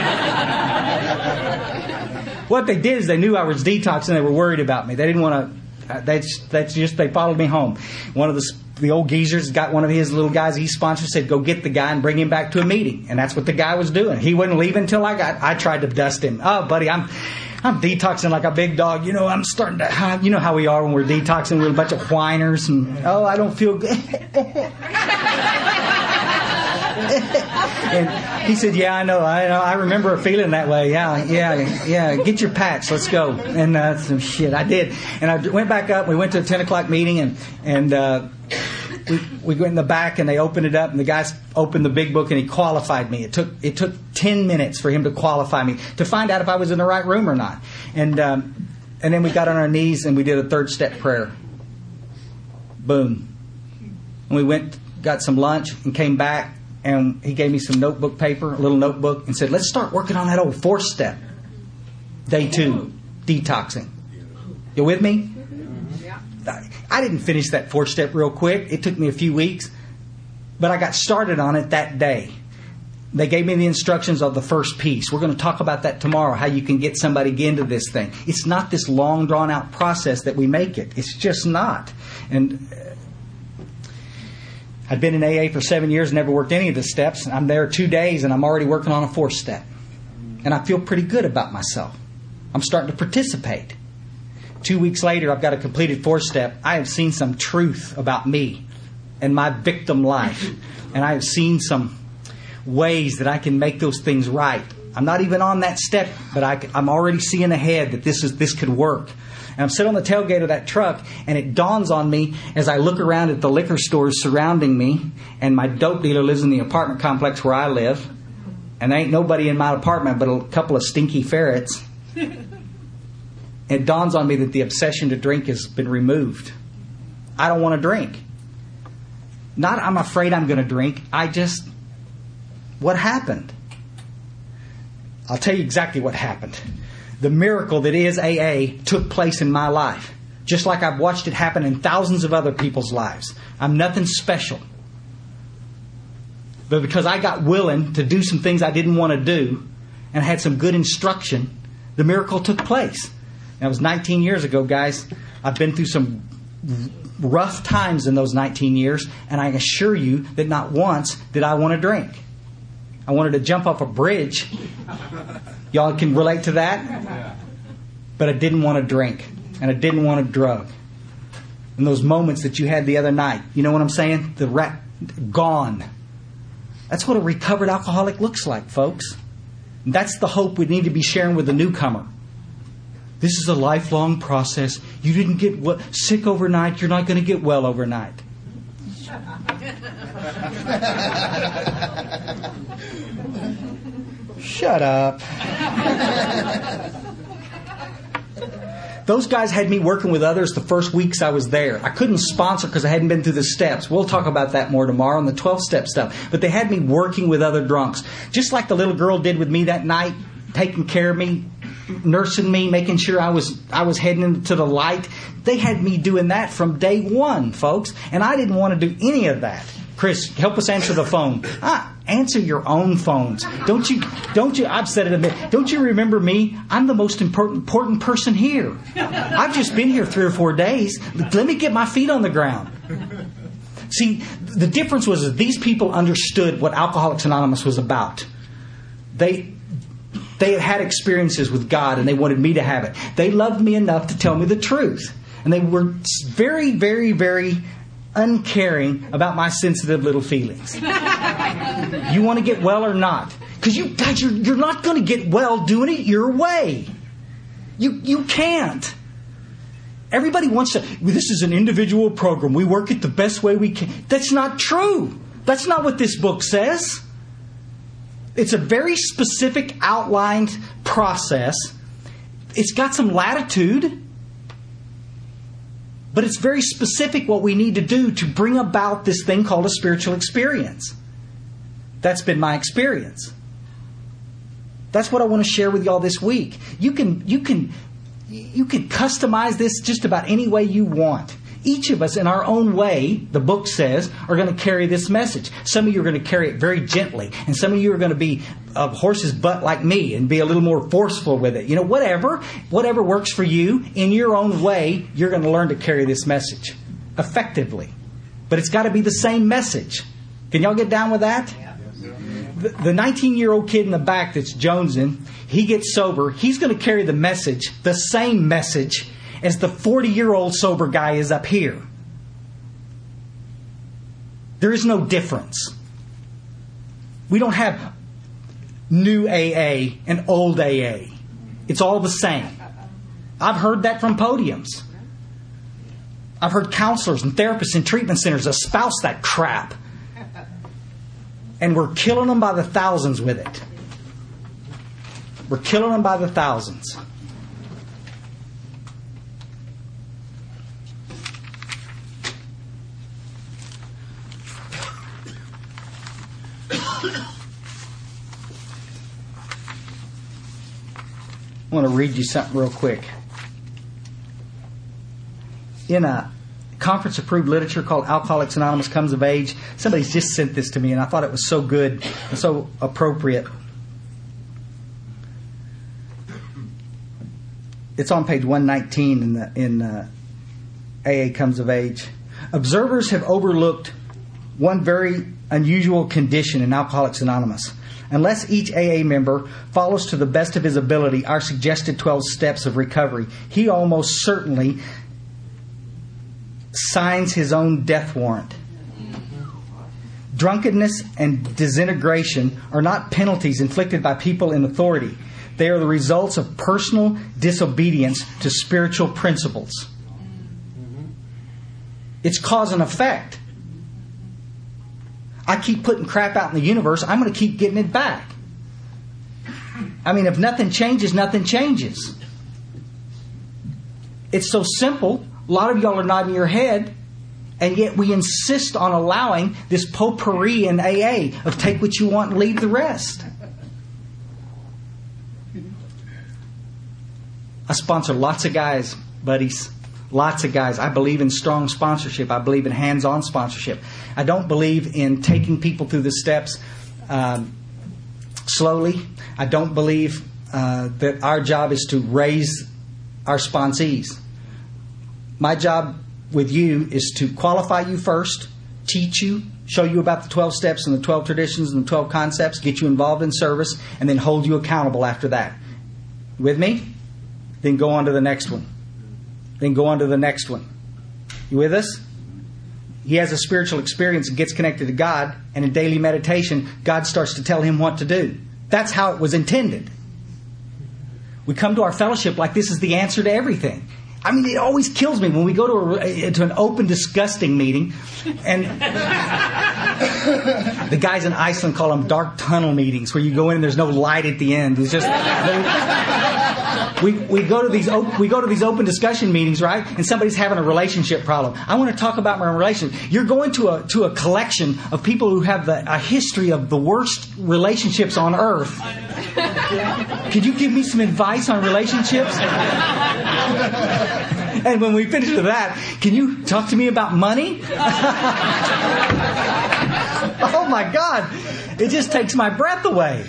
What they did is they knew I was detoxing. They were worried about me. They didn't want to. That's that's just they followed me home. One of the the old geezers got one of his little guys he sponsored, said go get the guy and bring him back to a meeting. And that's what the guy was doing. He wouldn't leave until I got. I tried to dust him. Oh, buddy, I'm. I'm detoxing like a big dog. You know, I'm starting to... You know how we are when we're detoxing. We're a bunch of whiners. And, oh, I don't feel good. And he said, yeah, I know. I know. I remember feeling that way. Yeah, yeah, yeah. Get your patch. Let's go. And uh, some shit. I did. And I went back up. We went to a ten o'clock meeting. And... and uh, We, we went in the back and they opened it up and the guy opened the big book and he qualified me. It took it took ten minutes for him to qualify me to find out if I was in the right room or not. And um, and then we got on our knees and we did a third step prayer. Boom. And we went, got some lunch and came back and he gave me some notebook paper, a little notebook, and said, let's start working on that old fourth step. Day two, detoxing. You with me? I didn't finish that fourth step real quick. It took me a few weeks. But I got started on it that day. They gave me the instructions of the first piece. We're going to talk about that tomorrow, how you can get somebody into this thing. It's not this long, drawn-out process that we make it. It's just not. And I've been in A A for seven years, never worked any of the steps. I'm there two days, and I'm already working on a fourth step. And I feel pretty good about myself. I'm starting to participate. Two weeks later, I've got a completed fourth step. I have seen some truth about me and my victim life. And I have seen some ways that I can make those things right. I'm not even on that step, but I, I'm already seeing ahead that this is this could work. And I'm sitting on the tailgate of that truck, and it dawns on me as I look around at the liquor stores surrounding me, and my dope dealer lives in the apartment complex where I live, and there ain't nobody in my apartment but a couple of stinky ferrets. It dawns on me that the obsession to drink has been removed. I don't want to drink. Not I'm afraid I'm going to drink. I just... What happened? I'll tell you exactly what happened. The miracle that is A A took place in my life. Just like I've watched it happen in thousands of other people's lives. I'm nothing special. But because I got willing to do some things I didn't want to do and had some good instruction, the miracle took place. That was nineteen years ago, guys. I've been through some rough times in those nineteen years, and I assure you that not once did I want to drink. I wanted to jump off a bridge. Y'all can relate to that? But I didn't want to drink, and I didn't want to drug. And those moments that you had the other night, you know what I'm saying? The rat gone. That's what a recovered alcoholic looks like, folks. And that's the hope we need to be sharing with the newcomer. This is a lifelong process. You didn't get what, sick overnight. You're not going to get well overnight. Shut up. Those guys had me working with others the first weeks I was there. I couldn't sponsor because I hadn't been through the steps. We'll talk about that more tomorrow on the twelve-step stuff. But they had me working with other drunks. Just like the little girl did with me that night, taking care of me, nursing me, making sure I was I was heading into the light. They had me doing that from day one, folks. And I didn't want to do any of that. Chris, help us answer the phone. Ah, answer your own phones. Don't you, don't you, I've said it a bit. Don't you remember me? I'm the most important, important person here. I've just been here three or four days. Let me get my feet on the ground. See, the difference was that these people understood what Alcoholics Anonymous was about. They they had had experiences with God, and they wanted me to have it. They loved me enough to tell me the truth. And they were very, very, very uncaring about my sensitive little feelings. You want to get well or not? Because you guys, you're, you're not going to get well doing it your way. You you can't. Everybody wants to, this is an individual program. We work it the best way we can. That's not true. That's not what this book says. It's a very specific outlined process. It's got some latitude. But it's very specific what we need to do to bring about this thing called a spiritual experience. That's been my experience. That's what I want to share with y'all this week. You can, you can, you can customize this just about any way you want. Each of us in our own way, the book says, are going to carry this message. Some of you are going to carry it very gently. And some of you are going to be a horse's butt like me and be a little more forceful with it. You know, whatever. Whatever works for you, in your own way, you're going to learn to carry this message effectively. But it's got to be the same message. Can y'all get down with that? The nineteen-year-old kid in the back that's jonesing, he gets sober. He's going to carry the message, the same message, as the forty-year-old sober guy is up here. There is no difference. We don't have new A A and old A A. It's all the same. I've heard that from podiums. I've heard counselors and therapists and treatment centers espouse that crap. And we're killing them by the thousands with it. We're killing them by the thousands. I want to read you something real quick. In a conference-approved literature called Alcoholics Anonymous Comes of Age, somebody's just sent this to me, and I thought it was so good and so appropriate. It's on page one nineteen in, the, in uh, A A Comes of Age. Observers have overlooked one very unusual condition in Alcoholics Anonymous. Unless each A A member follows to the best of his ability our suggested twelve steps of recovery, he almost certainly signs his own death warrant. Drunkenness and disintegration are not penalties inflicted by people in authority. They are the results of personal disobedience to spiritual principles. It's cause and effect. I keep putting crap out in the universe, I'm going to keep getting it back. I mean, if nothing changes, nothing changes. It's so simple. A lot of y'all are nodding your head, and yet we insist on allowing this potpourri in A A of take what you want and leave the rest. I sponsor lots of guys, buddies. Lots of guys. I believe in strong sponsorship. I believe in hands-on sponsorship. I don't believe in taking people through the steps um, slowly. I don't believe uh, that our job is to raise our sponsees. My job with you is to qualify you first, teach you, show you about the twelve steps and the twelve traditions and the twelve concepts, get you involved in service, and then hold you accountable after that. With me? Then go on to the next one. Then go on to the next one. You with us? He has a spiritual experience and gets connected to God, and in daily meditation, God starts to tell him what to do. That's how it was intended. We come to our fellowship like this is the answer to everything. I mean, it always kills me when we go to a, to an open disgusting meeting, and the guys in Iceland call them dark tunnel meetings, where you go in and there's no light at the end. It's just we we go to these we go to these open discussion meetings, right? And somebody's having a relationship problem. I want to talk about my relationship. You're going to a to a collection of people who have the, a history of the worst relationships on earth. Could you give me some advice on relationships? And when we finish with that, can you talk to me about money? Oh my God. It just takes my breath away.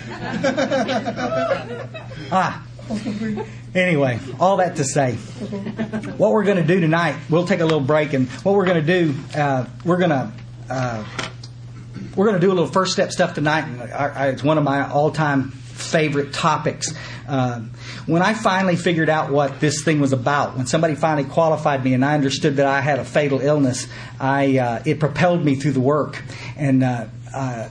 Ah. Anyway, all that to say, what we're going to do tonight, we'll take a little break, and what we're going to do, uh, we're going to uh, we're going to do a little first step stuff tonight. And I, I, it's one of my all-time favorite topics. Um, when I finally figured out what this thing was about, when somebody finally qualified me and I understood that I had a fatal illness, I uh, it propelled me through the work. And uh, uh,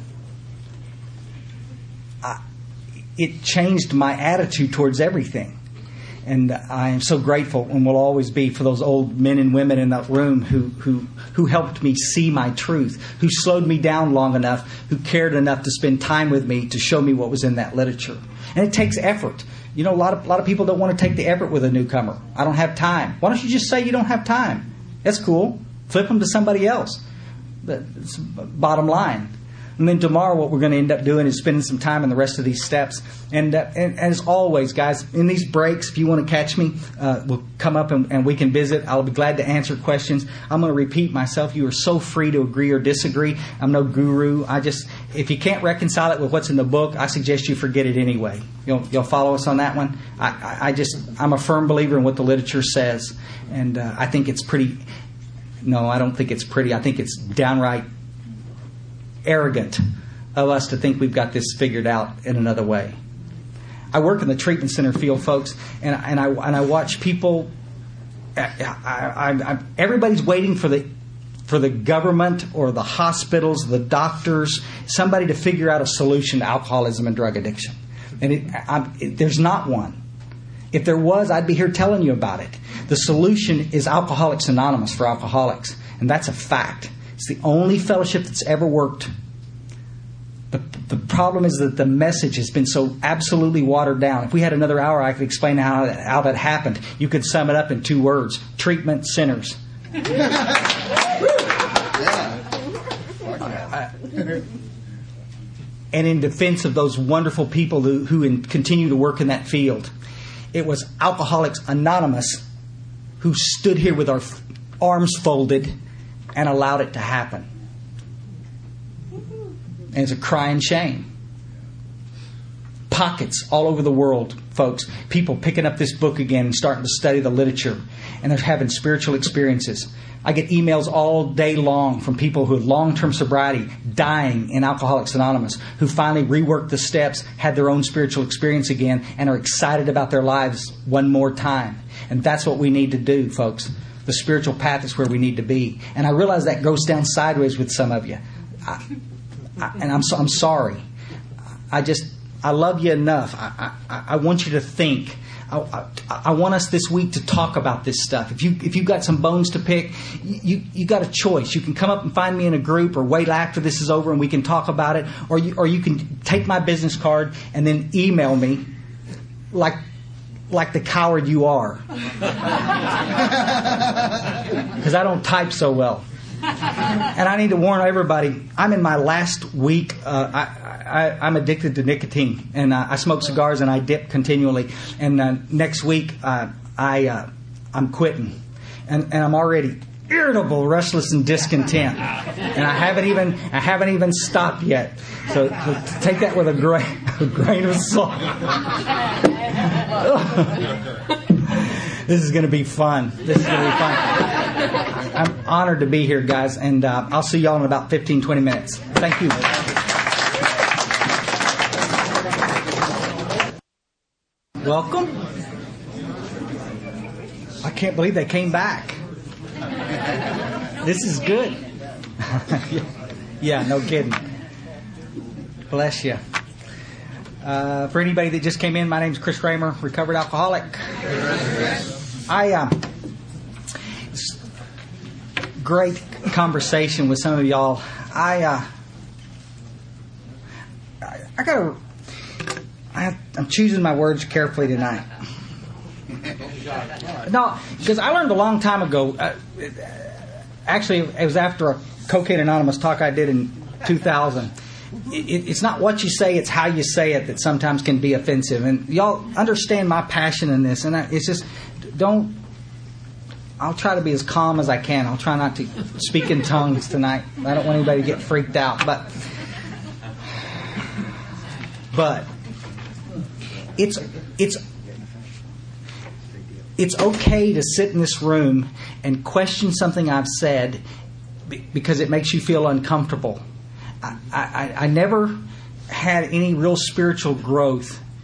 I, it changed my attitude towards everything. And I am so grateful and will always be for those old men and women in that room who, who, who helped me see my truth, who slowed me down long enough, who cared enough to spend time with me to show me what was in that literature. And it takes effort. You know, a lot of, a lot of people don't want to take the effort with a newcomer. I don't have time. Why don't you just say you don't have time? That's cool. Flip them to somebody else. That's bottom line. And then tomorrow what we're going to end up doing is spending some time in the rest of these steps. And, uh, and, and as always, guys, in these breaks, if you want to catch me, uh, we'll come up and, and we can visit. I'll be glad to answer questions. I'm going to repeat myself. You are so free to agree or disagree. I'm no guru. I just, if you can't reconcile it with what's in the book, I suggest you forget it anyway. You'll, you'll follow us on that one? I, I, I just, I'm a firm believer in what the literature says. And uh, I think it's pretty, no, I don't think it's pretty. I think it's downright arrogant of us to think we've got this figured out in another way. I work in the treatment center field, folks, and, and I and I watch people. I, I, I, everybody's waiting for the for the government or the hospitals, the doctors, somebody to figure out a solution to alcoholism and drug addiction, and it, I, it, there's not one. If there was, I'd be here telling you about it. The solution is Alcoholics Anonymous for alcoholics, and that's a fact. It's the only fellowship that's ever worked. The, the problem is that the message has been so absolutely watered down. If we had another hour, I could explain how, how that happened. You could sum it up in two words. Treatment centers. uh, and in defense of those wonderful people who, who in, continue to work in that field, it was Alcoholics Anonymous who stood here with our arms folded and allowed it to happen. And it's a crying shame. Pockets all over the world, folks. People picking up this book again and starting to study the literature. And they're having spiritual experiences. I get emails all day long from people who have long-term sobriety, dying in Alcoholics Anonymous, who finally reworked the steps, had their own spiritual experience again, and are excited about their lives one more time. And that's what we need to do, folks. The spiritual path is where we need to be. And I realize that goes down sideways with some of you. I, I, and I'm so, I'm sorry. I just, I love you enough. I, I, I want you to think. I, I, I want us this week to talk about this stuff. If you if you've got some bones to pick, you you got a choice. You can come up and find me in a group, or wait after this is over and we can talk about it, or you or you can take my business card and then email me, like like the coward you are, because I don't type so well. And I need to warn everybody, I'm in my last week. Uh, I, I, I'm addicted to nicotine, and uh, I smoke cigars and I dip continually. And uh, next week, uh, I, uh, I'm quitting. And, and I'm already irritable, restless, and discontent. And I haven't even I haven't even stopped yet. So, so take that with a grain, a grain of salt. This is going to be fun. This is going to be fun. I'm honored to be here, guys, and uh, I'll see y'all in about fifteen, twenty minutes. Thank you. Welcome. I can't believe they came back. This is good. Yeah, no kidding. Bless you. Uh, for anybody that just came in, my name's Chris Raymer, recovered alcoholic. I um, great conversation with some of y'all. I uh, I, I gotta. I have, I'm choosing my words carefully tonight. No, because I learned a long time ago. Uh, actually, it was after a Cocaine Anonymous talk I did in two thousand. It, it's not what you say, it's how you say it that sometimes can be offensive. And y'all understand my passion in this. And I, it's just, don't, I'll try to be as calm as I can. I'll try not to speak in tongues tonight. I don't want anybody to get freaked out. But, but, it's, it's, it's okay to sit in this room and question something I've said because it makes you feel uncomfortable. I, I, I never had any real spiritual growth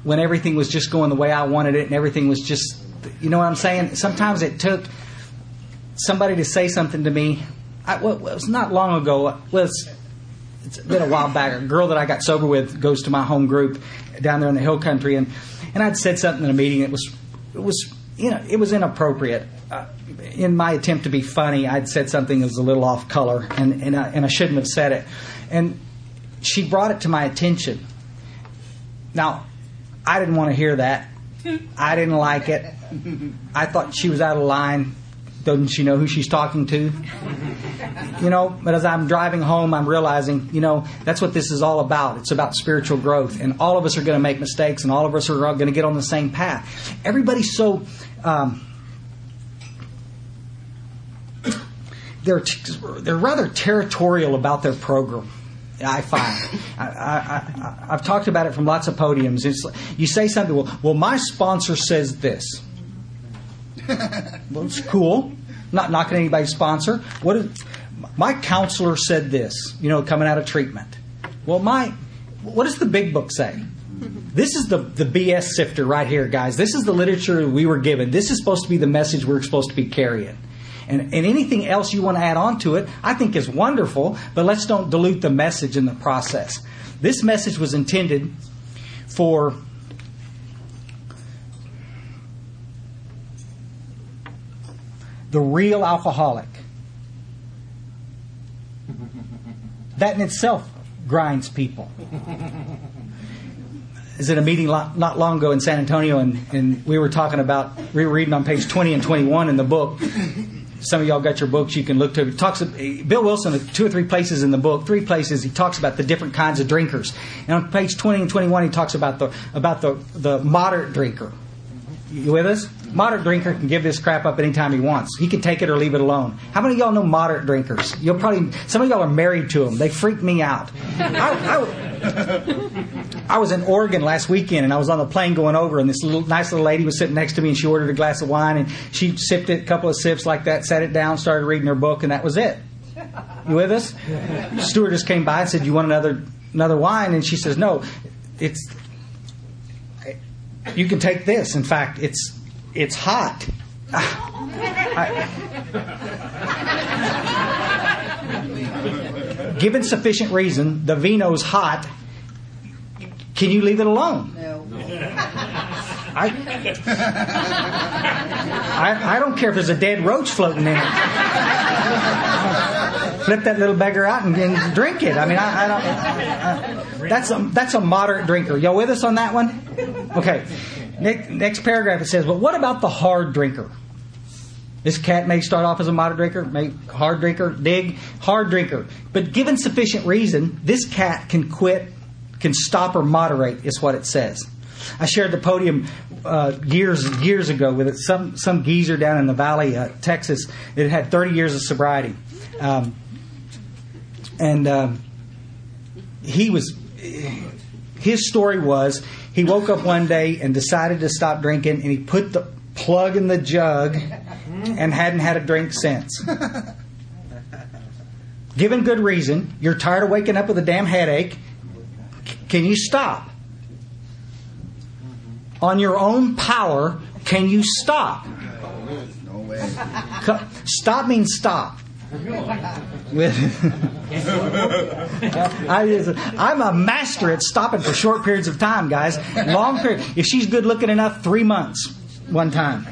when everything was just going the way I wanted it and everything was just, you know what I'm saying? Sometimes it took somebody to say something to me. I, well, it was not long ago. Well, it's, it's been a while back. A girl that I got sober with goes to my home group down there in the hill country, and, and I'd said something in a meeting that was, it was, you know, it was inappropriate. Uh, in my attempt to be funny, I'd said something that was a little off color, and, and, I, and I shouldn't have said it. And she brought it to my attention. Now, I didn't want to hear that. I didn't like it. I thought she was out of line. Doesn't she know who she's talking to? You know, but as I'm driving home, I'm realizing, you know, that's what this is all about. It's about spiritual growth. And all of us are going to make mistakes, and all of us are going to get on the same path. Everybody's so... Um, they're, they're rather territorial about their program. I find. I, I, I, I've talked about it from lots of podiums. It's like, you say something, well, well, my sponsor says this. Well, it's cool. Not knocking anybody's sponsor. What is, my counselor said this, you know, coming out of treatment. Well, my, what does the big book say? This is the, the B S sifter right here, guys. This is the literature we were given. This is supposed to be the message we're supposed to be carrying. And, and anything else you want to add on to it, I think is wonderful, but let's don't dilute the message in the process. This message was intended for the real alcoholic. That in itself grinds people. I was at a meeting not long ago in San Antonio, and, and we were talking about, we were reading on page twenty and twenty-one in the book. Some of y'all got your books you can look to. It talks, Bill Wilson, two or three places in the book, three places, he talks about the different kinds of drinkers. And on page twenty and twenty-one, he talks about the about the, the moderate drinker. You with us? Moderate drinker can give this crap up anytime he wants. He can take it or leave it alone. How many of y'all know moderate drinkers? You'll probably, some of y'all are married to them. They freak me out. I, I, I was in Oregon last weekend, and I was on the plane going over, and this little, nice little lady was sitting next to me, and she ordered a glass of wine, and she sipped it, a couple of sips like that, sat it down, started reading her book, and that was it. You with us? The stewardess came by and said, "You want another another wine?" And she says, "No, it's you can take this. In fact, it's it's hot." I, given sufficient reason, the vino's hot. Can you leave it alone? No. I, I I don't care if there's a dead roach floating in it. Flip that little beggar out and, and drink it. I mean, I, I don't. I, that's a that's a moderate drinker. Y'all with us on that one? Okay. Next, next paragraph it says, "But what about the hard drinker?" This cat may start off as a moderate drinker, may hard drinker, dig, hard drinker. But given sufficient reason, this cat can quit, can stop or moderate, is what it says. I shared the podium uh, years years ago with some some geezer down in the valley, uh, Texas, that had thirty years of sobriety, um, and um, he was. His story was he woke up one day and decided to stop drinking, and he put the plug in the jug and hadn't had a drink since. Given good reason, you're tired of waking up with a damn headache. Can you stop? On your own power, can you stop? No way. Stop means stop. I just, I'm a master at stopping for short periods of time, guys. Long period. If she's good looking enough, three months. One time.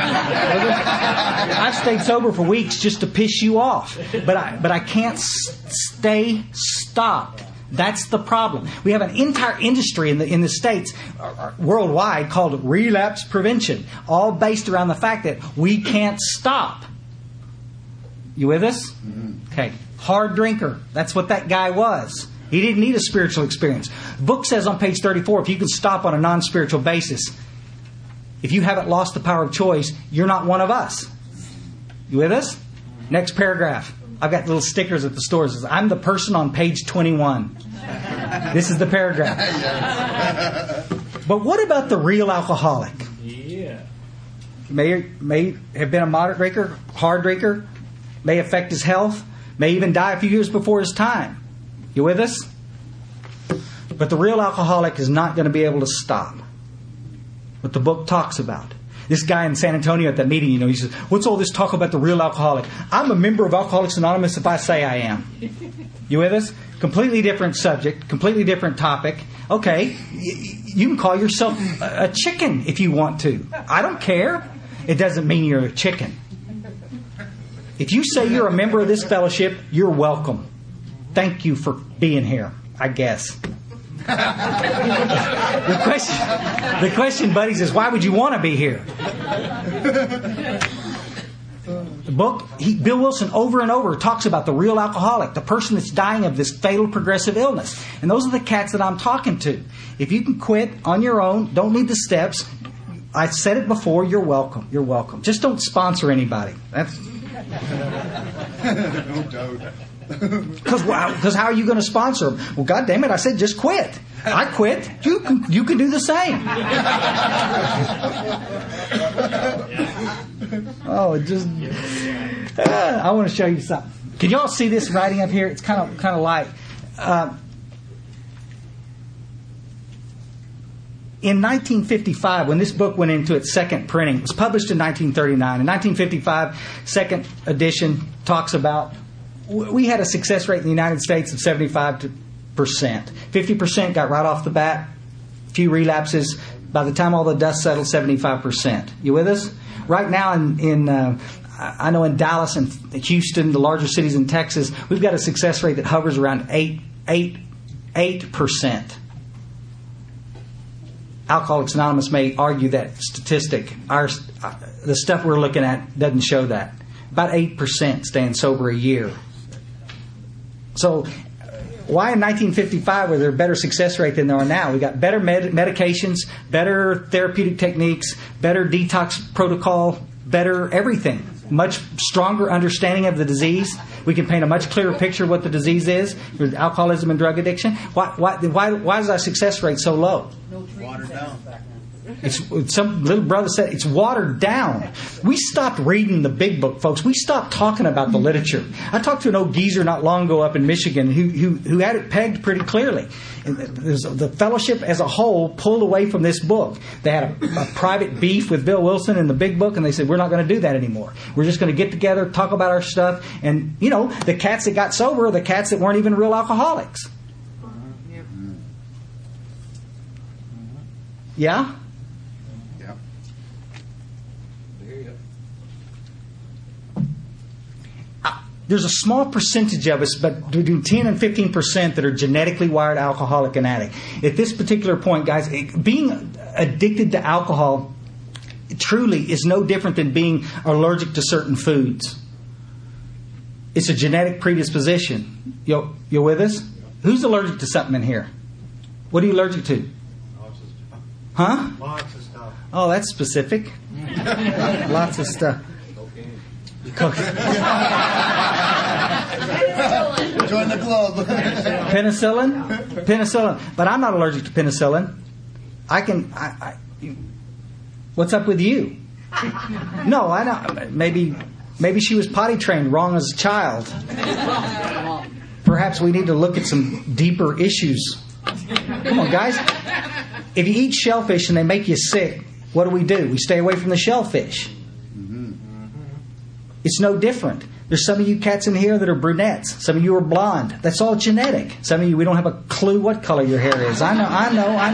I've stayed sober for weeks just to piss you off. But I, but I can't s- stay stopped. That's the problem. We have an entire industry in the in the States, uh, worldwide, called relapse prevention, all based around the fact that we can't stop. You with us? Mm-hmm. Okay. Hard drinker. That's what that guy was. He didn't need a spiritual experience. The book says on page thirty-four, if you can stop on a non-spiritual basis, if you haven't lost the power of choice, you're not one of us. You with us? Next paragraph. I've got little stickers at the stores. It says, I'm the person on page twenty-one. This is the paragraph. But what about the real alcoholic? Yeah. May, may have been a moderate drinker, hard drinker, may affect his health, may even die a few years before his time. You with us? But the real alcoholic is not going to be able to stop. what the book talks about. This guy in San Antonio at that meeting, you know, he says, what's all this talk about the real alcoholic? I'm a member of Alcoholics Anonymous if I say I am. You with us? Completely different subject, completely different topic. Okay, you can call yourself a chicken if you want to. I don't care. It doesn't mean you're a chicken. If you say you're a member of this fellowship, you're welcome. Thank you for being here, I guess. The question, the question, buddies, is why would you want to be here? The book, he, Bill Wilson, over and over talks about the real alcoholic, the person that's dying of this fatal progressive illness. And those are the cats that I'm talking to. If you can quit on your own, don't need the steps. I said it before, you're welcome. You're welcome. Just don't sponsor anybody. That's no doubt. Because because how are you going to sponsor them? Well, God damn it! I said just quit. I quit. You can you can do the same. Oh, it just. Uh, I want to show you something. Can y'all see this writing up here? It's kind of kind of light. Uh, in nineteen fifty-five, when this book went into its second printing, it was published in nineteen thirty-nine. In nineteen fifty-five, second edition talks about. We had a success rate in the United States of seventy-five percent. fifty percent got right off the bat. A few relapses. By the time all the dust settled, seventy-five percent. You with us? Right now in, in uh, I know in Dallas and Houston, the larger cities in Texas, we've got a success rate that hovers around eight, eight, eight percent. Alcoholics Anonymous may argue that statistic. Our, the stuff we're looking at doesn't show that. About eight percent staying sober a year. So, why in nineteen fifty-five was there a better success rate than there are now? We got better med- medications, better therapeutic techniques, better detox protocol, better everything. Much stronger understanding of the disease. We can paint a much clearer picture of what the disease is with alcoholism and drug addiction. Why? Why? Why, why is our success rate so low? Watered down. It's, some little brother said it's watered down. We stopped reading the big book, folks. We stopped talking about the literature. I talked to an old geezer not long ago up in Michigan who who, who had it pegged pretty clearly. And the fellowship as a whole pulled away from this book. They had a, a private beef with Bill Wilson and the big book, and they said, we're not going to do that anymore. We're just going to get together, talk about our stuff. And, you know, the cats that got sober are the cats that weren't even real alcoholics. Yeah? There's a small percentage of us, but between ten and fifteen percent that are genetically wired alcoholic and addict. At this particular point, guys, being addicted to alcohol truly is no different than being allergic to certain foods. It's a genetic predisposition. You you with us? Who's allergic to something in here? What are you allergic to? Lots of stuff. Huh? Lots of stuff. Oh, that's specific. Lots of stuff. Cocaine. Join the club. Penicillin? Penicillin. But I'm not allergic to penicillin. I can... I, I, what's up with you? No, I know. Maybe, maybe she was potty trained wrong as a child. Perhaps we need to look at some deeper issues. Come on, guys. If you eat shellfish and they make you sick, what do we do? We stay away from the shellfish. It's no different. There's some of you cats in here that are brunettes. Some of you are blonde. That's all genetic. Some of you, we don't have a clue what color your hair is. I know, I know, I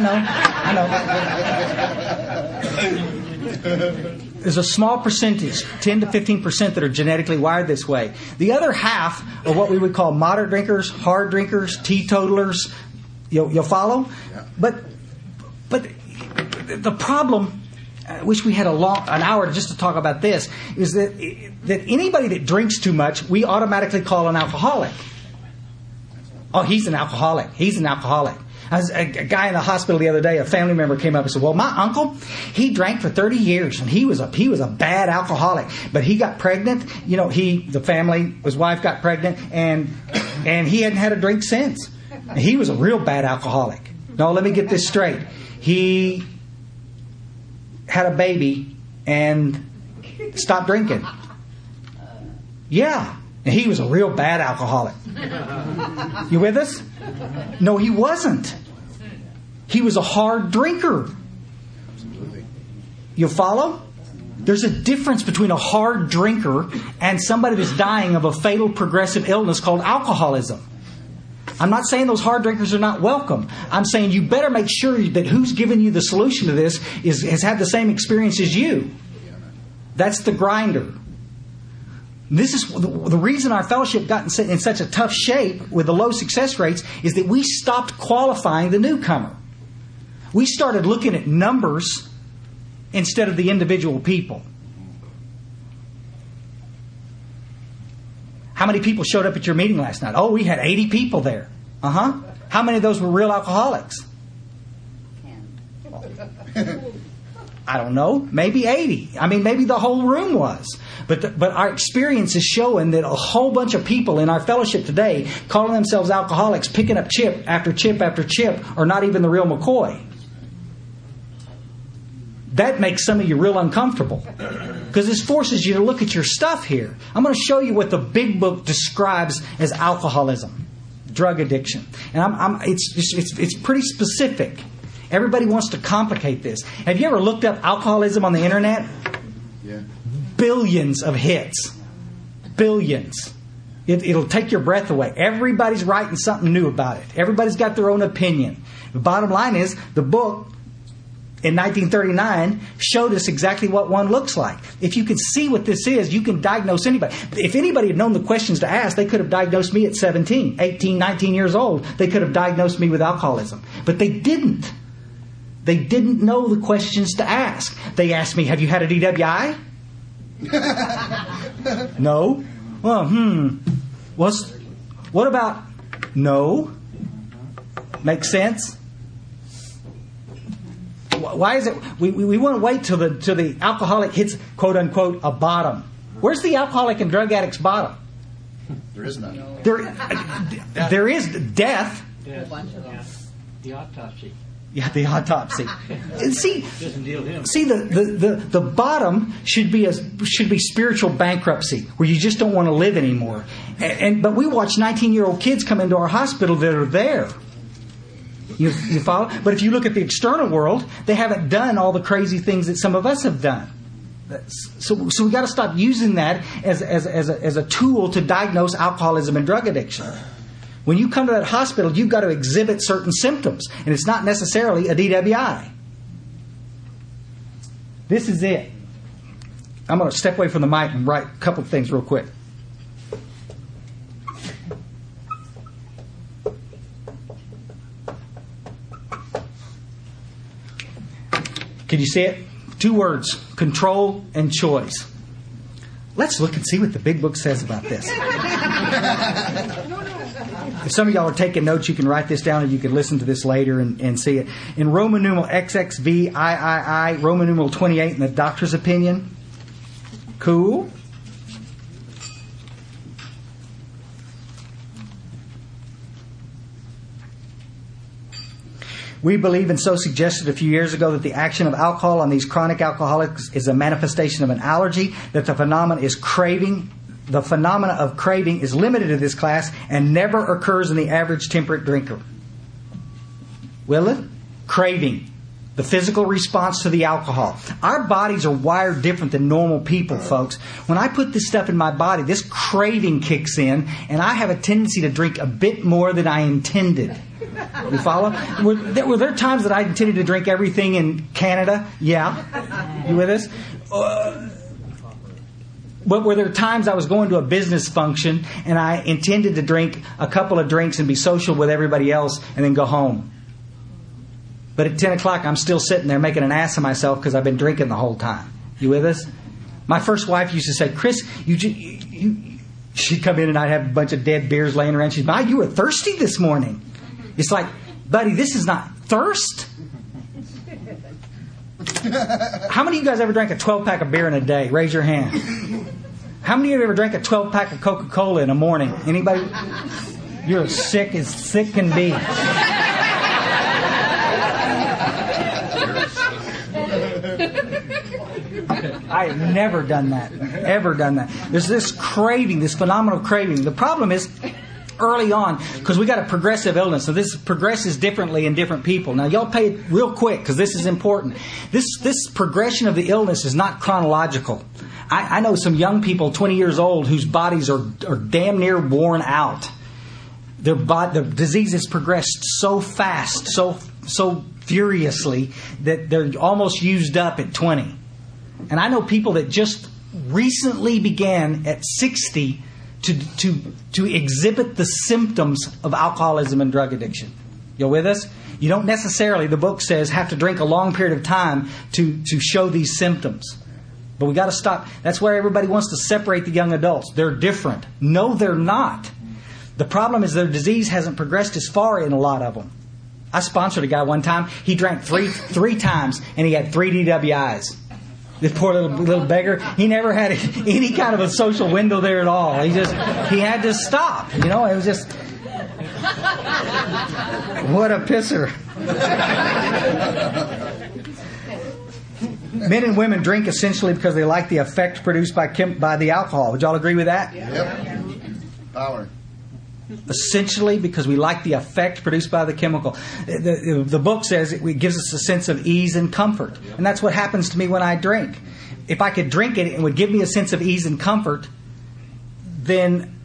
know, I know. There's a small percentage, ten to fifteen percent, that are genetically wired this way. The other half are what we would call moderate drinkers, hard drinkers, teetotalers. You'll, you'll follow? Yeah. But, but the problem... I wish we had a long, an hour just to talk about this, is that that anybody that drinks too much, we automatically call an alcoholic. Oh, he's an alcoholic. He's an alcoholic. I was, a, a guy in the hospital the other day, a family member came up and said, well, my uncle, he drank for thirty years, and he was a he was a bad alcoholic. But he got pregnant. You know, he the family, his wife got pregnant, and and he hadn't had a drink since. He was a real bad alcoholic. No, let me get this straight. He had a baby and stopped drinking. Yeah. And he was a real bad alcoholic. You with us? No, he wasn't. He was a hard drinker. You follow? There's a difference between a hard drinker and somebody that's dying of a fatal progressive illness called alcoholism. I'm not saying those hard drinkers are not welcome. I'm saying you better make sure that who's giving you the solution to this is has had the same experience as you. That's the grinder. This is the reason our fellowship got in such a tough shape with the low success rates is that we stopped qualifying the newcomer. We started looking at numbers instead of the individual people. How many people showed up at your meeting last night? Oh, we had eighty people there. Uh-huh. How many of those were real alcoholics? Ten. I don't know. Maybe eighty. I mean, maybe the whole room was. But the, but our experience is showing that a whole bunch of people in our fellowship today calling themselves alcoholics, picking up chip after chip after chip, are not even the real McCoy. That makes some of you real uncomfortable. Because this forces you to look at your stuff here. I'm going to show you what the big book describes as alcoholism, drug addiction. And I'm, I'm, it's, it's, it's pretty specific. Everybody wants to complicate this. Have you ever looked up alcoholism on the internet? Yeah. Billions of hits. Billions. It, it'll take your breath away. Everybody's writing something new about it. Everybody's got their own opinion. The bottom line is the book in nineteen thirty-nine showed us exactly what one looks like. If you can see what this is, you can diagnose anybody. If anybody had known the questions to ask, they could have diagnosed me at seventeen, eighteen, nineteen years old. They could have diagnosed me with alcoholism. But they didn't. They didn't know the questions to ask. They asked me, have you had a D W I? No. Well, hmm. What's, what about no? Makes sense? Why is it we, we, we want to wait till the till the alcoholic hits, quote unquote, a bottom? Where's the alcoholic and drug addict's bottom? There is none. There, there is death. Yes. Yeah. The autopsy. Yeah, the autopsy. see, see the, the, the, the bottom should be a should be spiritual bankruptcy, where you just don't want to live anymore. And, and but we watch nineteen-year-old kids come into our hospital that are there. You, you follow? But if you look at the external world, they haven't done all the crazy things that some of us have done. So, so we got to stop using that as as as a, as a tool to diagnose alcoholism and drug addiction. When you come to that hospital, you've got to exhibit certain symptoms, and it's not necessarily a D W I. This is it. I'm going to step away from the mic and write a couple of things real quick. Can you see it? Two words: control and choice. Let's look and see what the big book says about this. If some of y'all are taking notes, you can write this down, and you can listen to this later and, and see it. In Roman numeral X X V I I I, Roman numeral twenty-eight in the doctor's opinion. Cool. We believe, and so suggested a few years ago, that the action of alcohol on these chronic alcoholics is a manifestation of an allergy, that the phenomenon is craving. The phenomena of craving is limited to this class and never occurs in the average temperate drinker. Will it? Craving. The physical response to the alcohol. Our bodies are wired different than normal people, folks. When I put this stuff in my body, this craving kicks in, and I have a tendency to drink a bit more than I intended. You follow? Were there, were there times that I intended to drink everything in Canada? Yeah. You with us? Uh, but were there times I was going to a business function and I intended to drink a couple of drinks and be social with everybody else and then go home? But at ten o'clock, I'm still sitting there making an ass of myself because I've been drinking the whole time. You with us? My first wife used to say, Chris, you, you, you she'd come in and I'd have a bunch of dead beers laying around. She'd say, you were thirsty this morning. It's like, buddy, this is not thirst. How many of you guys ever drank a twelve-pack of beer in a day? Raise your hand. How many of you ever drank a twelve-pack of Coca-Cola in a morning? Anybody? You're as sick as sick can be. I have never done that. Ever done that. There's this craving, this phenomenal craving. The problem is, early on, because we got a progressive illness. So this progresses differently in different people. Now, y'all pay it real quick, because this is important. This this progression of the illness is not chronological. I, I know some young people, twenty years old, whose bodies are, are damn near worn out. Their body, the disease has progressed so fast, so so furiously, that they're almost used up at twenty. And I know people that just recently began at sixty to to to exhibit the symptoms of alcoholism and drug addiction. You with us? You don't necessarily, the book says, have to drink a long period of time to, to show these symptoms. But we got to stop. That's where everybody wants to separate the young adults. They're different. No, they're not. The problem is their disease hasn't progressed as far in a lot of them. I sponsored a guy one time. He drank three three times and he had three D W Is. This poor little little beggar. He never had any kind of a social window there at all. He just he had to stop. You know, it was just what a pisser. Men and women drink essentially because they like the effect produced by chem- by the alcohol. Would y'all agree with that? Yep. Power. Essentially because we like the effect produced by the chemical. The, the, the book says it gives us a sense of ease and comfort. And that's what happens to me when I drink. If I could drink it and it would give me a sense of ease and comfort, then,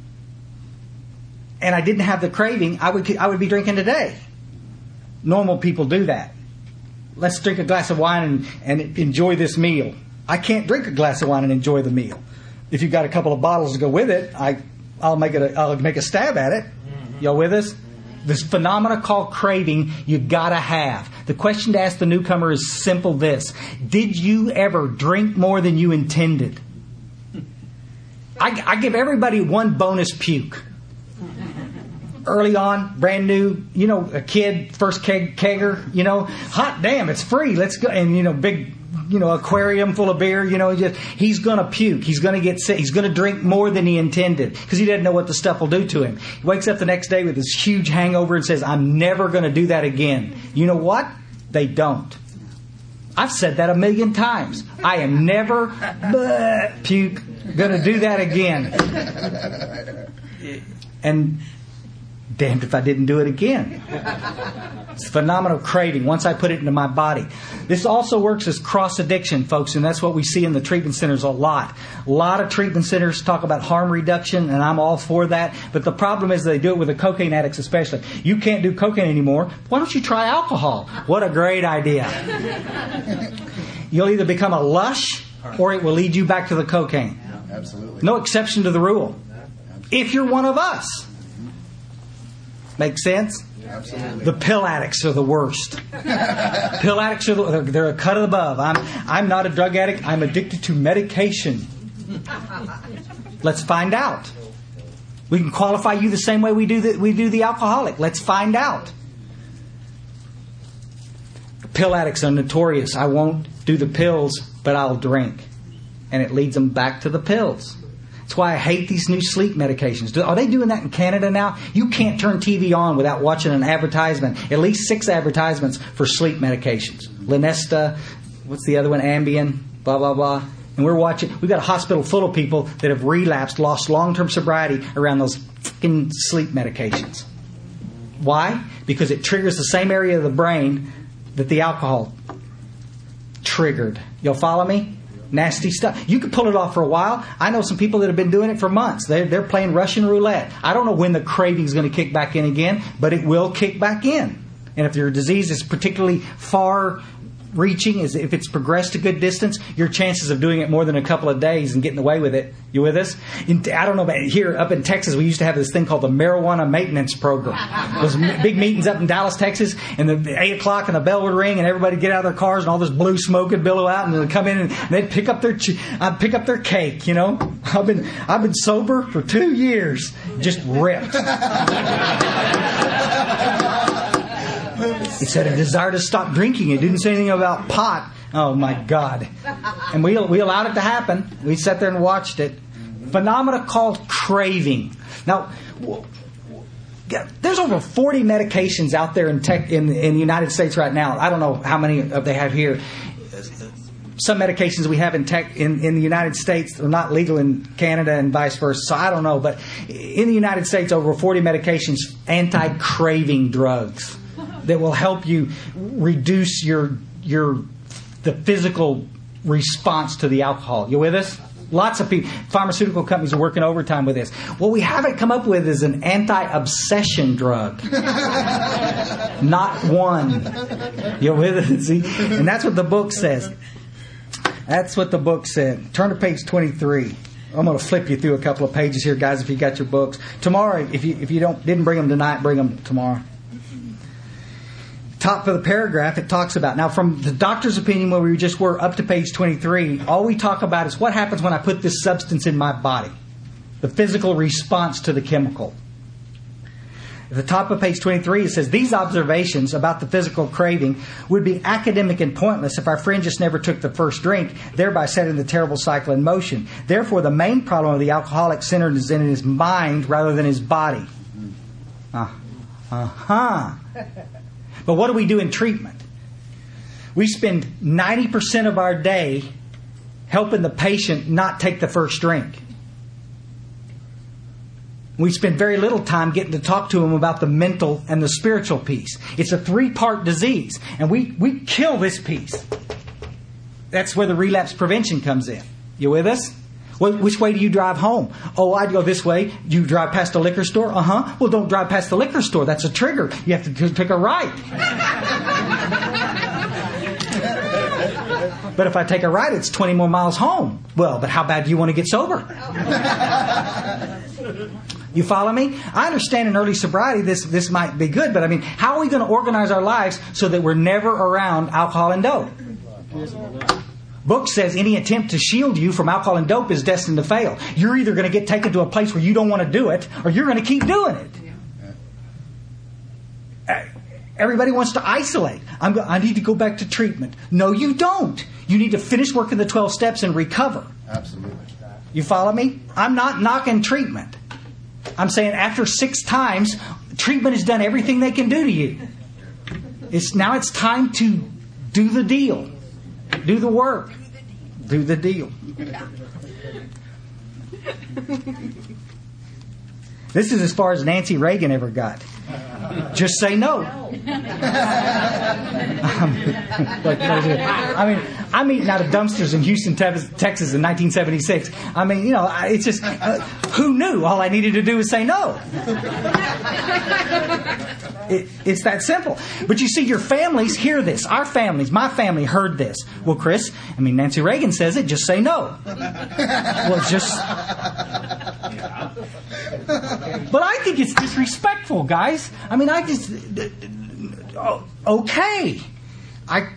and I didn't have the craving, I would I would be drinking today. Normal people do that. Let's drink a glass of wine and, and enjoy this meal. I can't drink a glass of wine and enjoy the meal. If you've got a couple of bottles to go with it, I I'll make it. A, I'll make a stab at it. Y'all with us? This phenomena called craving, you gotta have. The question to ask the newcomer is simple: this: did you ever drink more than you intended? I, I give everybody one bonus puke. Early on, brand new, you know, a kid, first keg, kegger, you know, hot damn, it's free. Let's go, and you know, big. You know, aquarium full of beer, you know, just, he's going to puke. He's going to get sick. He's going to drink more than he intended because he doesn't know what the stuff will do to him. He wakes up the next day with this huge hangover and says, I'm never going to do that again. You know what? They don't. I've said that a million times. I am never, bleh, puke, going to do that again. And damned if I didn't do it again. It's phenomenal craving once I put it into my body. This also works as cross-addiction, folks, and that's what we see in the treatment centers a lot. A lot of treatment centers talk about harm reduction, and I'm all for that. But the problem is they do it with the cocaine addicts especially. You can't do cocaine anymore. Why don't you try alcohol? What a great idea. You'll either become a lush or it will lead you back to the cocaine. Absolutely. No exception to the rule. If you're one of us. Make sense? Absolutely. The pill addicts are the worst. Pill addicts are the, they're a cut above. I'm I'm not a drug addict. I'm addicted to medication. Let's find out. We can qualify you the same way we do the, we do the alcoholic. Let's find out. Pill addicts are notorious. I won't do the pills, but I'll drink. And it leads them back to the pills. That's why I hate these new sleep medications. Are they doing that in Canada now? You can't turn T V on without watching an advertisement. At least six advertisements for sleep medications. Lunesta, what's the other one? Ambien, blah, blah, blah. And we're watching, we've got a hospital full of people that have relapsed, lost long-term sobriety around those fucking sleep medications. Why? Because it triggers the same area of the brain that the alcohol triggered. Y'all follow me? Nasty stuff. You could pull it off for a while. I know some people that have been doing it for months. They're, they're playing Russian roulette. I don't know when the craving is going to kick back in again, but it will kick back in. And if your disease is particularly far reaching, is if it's progressed a good distance, your chances of doing it more than a couple of days and getting away with it. You with us? In, I don't know about here up in Texas, we used to have this thing called the marijuana maintenance program. Those big meetings up in Dallas, Texas, and the eight o'clock and the bell would ring and everybody would get out of their cars and all this blue smoke would billow out and they'd come in and they'd pick up their I'd pick up their cake. You know, I've been I've been sober for two years, just ripped. It said a desire to stop drinking. It didn't say anything about pot. Oh, my God. And we we allowed it to happen. We sat there and watched it. Phenomena called craving. Now, there's over forty medications out there in, tech, in, in the United States right now. I don't know how many of they have here. some medications we have in, tech, in in the United States are not legal in Canada and vice versa. So I don't know, but in the United States, over forty medications, anti-craving drugs that will help you reduce your your the physical response to the alcohol. You with us? Lots of people, pharmaceutical companies are working overtime with this. What we haven't come up with is an anti-obsession drug. Not one. You with it? See? And that's what the book says. That's what the book said. Turn to page twenty-three. I'm going to flip you through a couple of pages here, guys, if you got your books. Tomorrow, if you if you don't didn't bring them tonight, bring them tomorrow. Top of the paragraph, it talks about, now from the doctor's opinion where we just were up to page twenty-three, all we talk about is what happens when I put this substance in my body. The physical response to the chemical. At the top of page twenty-three, it says, these observations about the physical craving would be academic and pointless if our friend just never took the first drink, thereby setting the terrible cycle in motion. Therefore, the main problem of the alcoholic centered is in his mind rather than his body. Uh, uh-huh. But what do we do in treatment? We spend ninety percent of our day helping the patient not take the first drink. We spend very little time getting to talk to them about the mental and the spiritual piece. It's a three-part disease, and we, we kill this piece. That's where the relapse prevention comes in. You with us? Well, which way do you drive home? Oh, I'd go this way. You drive past the liquor store? Uh-huh. Well, don't drive past the liquor store. That's a trigger. You have to take a right. But if I take a right, it's twenty more miles home. Well, but how bad do you want to get sober? You follow me? I understand in early sobriety this, this might be good, but I mean, how are we going to organize our lives so that we're never around alcohol and dope? Book says any attempt to shield you from alcohol and dope is destined to fail. You're either going to get taken to a place where you don't want to do it, or you're going to keep doing it. Yeah. Everybody wants to isolate. I'm go- I need to go back to treatment. No, you don't. You need to finish working the twelve steps and recover. Absolutely. You follow me? I'm not knocking treatment. I'm saying after six times, treatment has done everything they can do to you. It's now it's time to do the deal. Do the work. Do the deal. This is as far as Nancy Reagan ever got. Just say no. I mean, I'm eating out of dumpsters in Houston, Texas in nineteen seventy-six. I mean, you know, it's just, uh, who knew? All I needed to do was say no. It, it's that simple. But you see, your families hear this. Our families, my family heard this. Well, Chris, I mean, Nancy Reagan says it, just say no. Well, it's just... But I think it's disrespectful, guys. I mean, I just... Okay. I...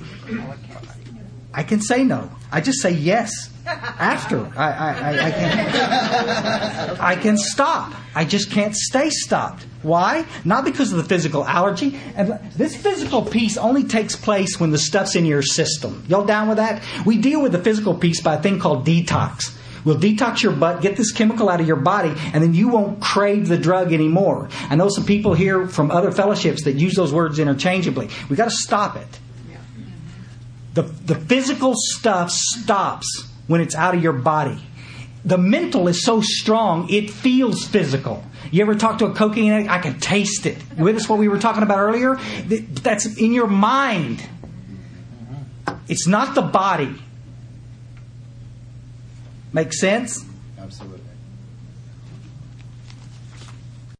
I can say no. I just say yes after. I, I, I, I can I can stop. I just can't stay stopped. Why? Not because of the physical allergy. And this physical piece only takes place when the stuff's in your system. Y'all down with that? We deal with the physical piece by a thing called detox. We'll detox your butt, get this chemical out of your body, and then you won't crave the drug anymore. I know some people here from other fellowships that use those words interchangeably. We've got to stop it. The, the physical stuff stops when it's out of your body. The mental is so strong, it feels physical. You ever talk to a cocaine addict? I can taste it. You with us what we were talking about earlier? That's in your mind. It's not the body. Make sense? Absolutely.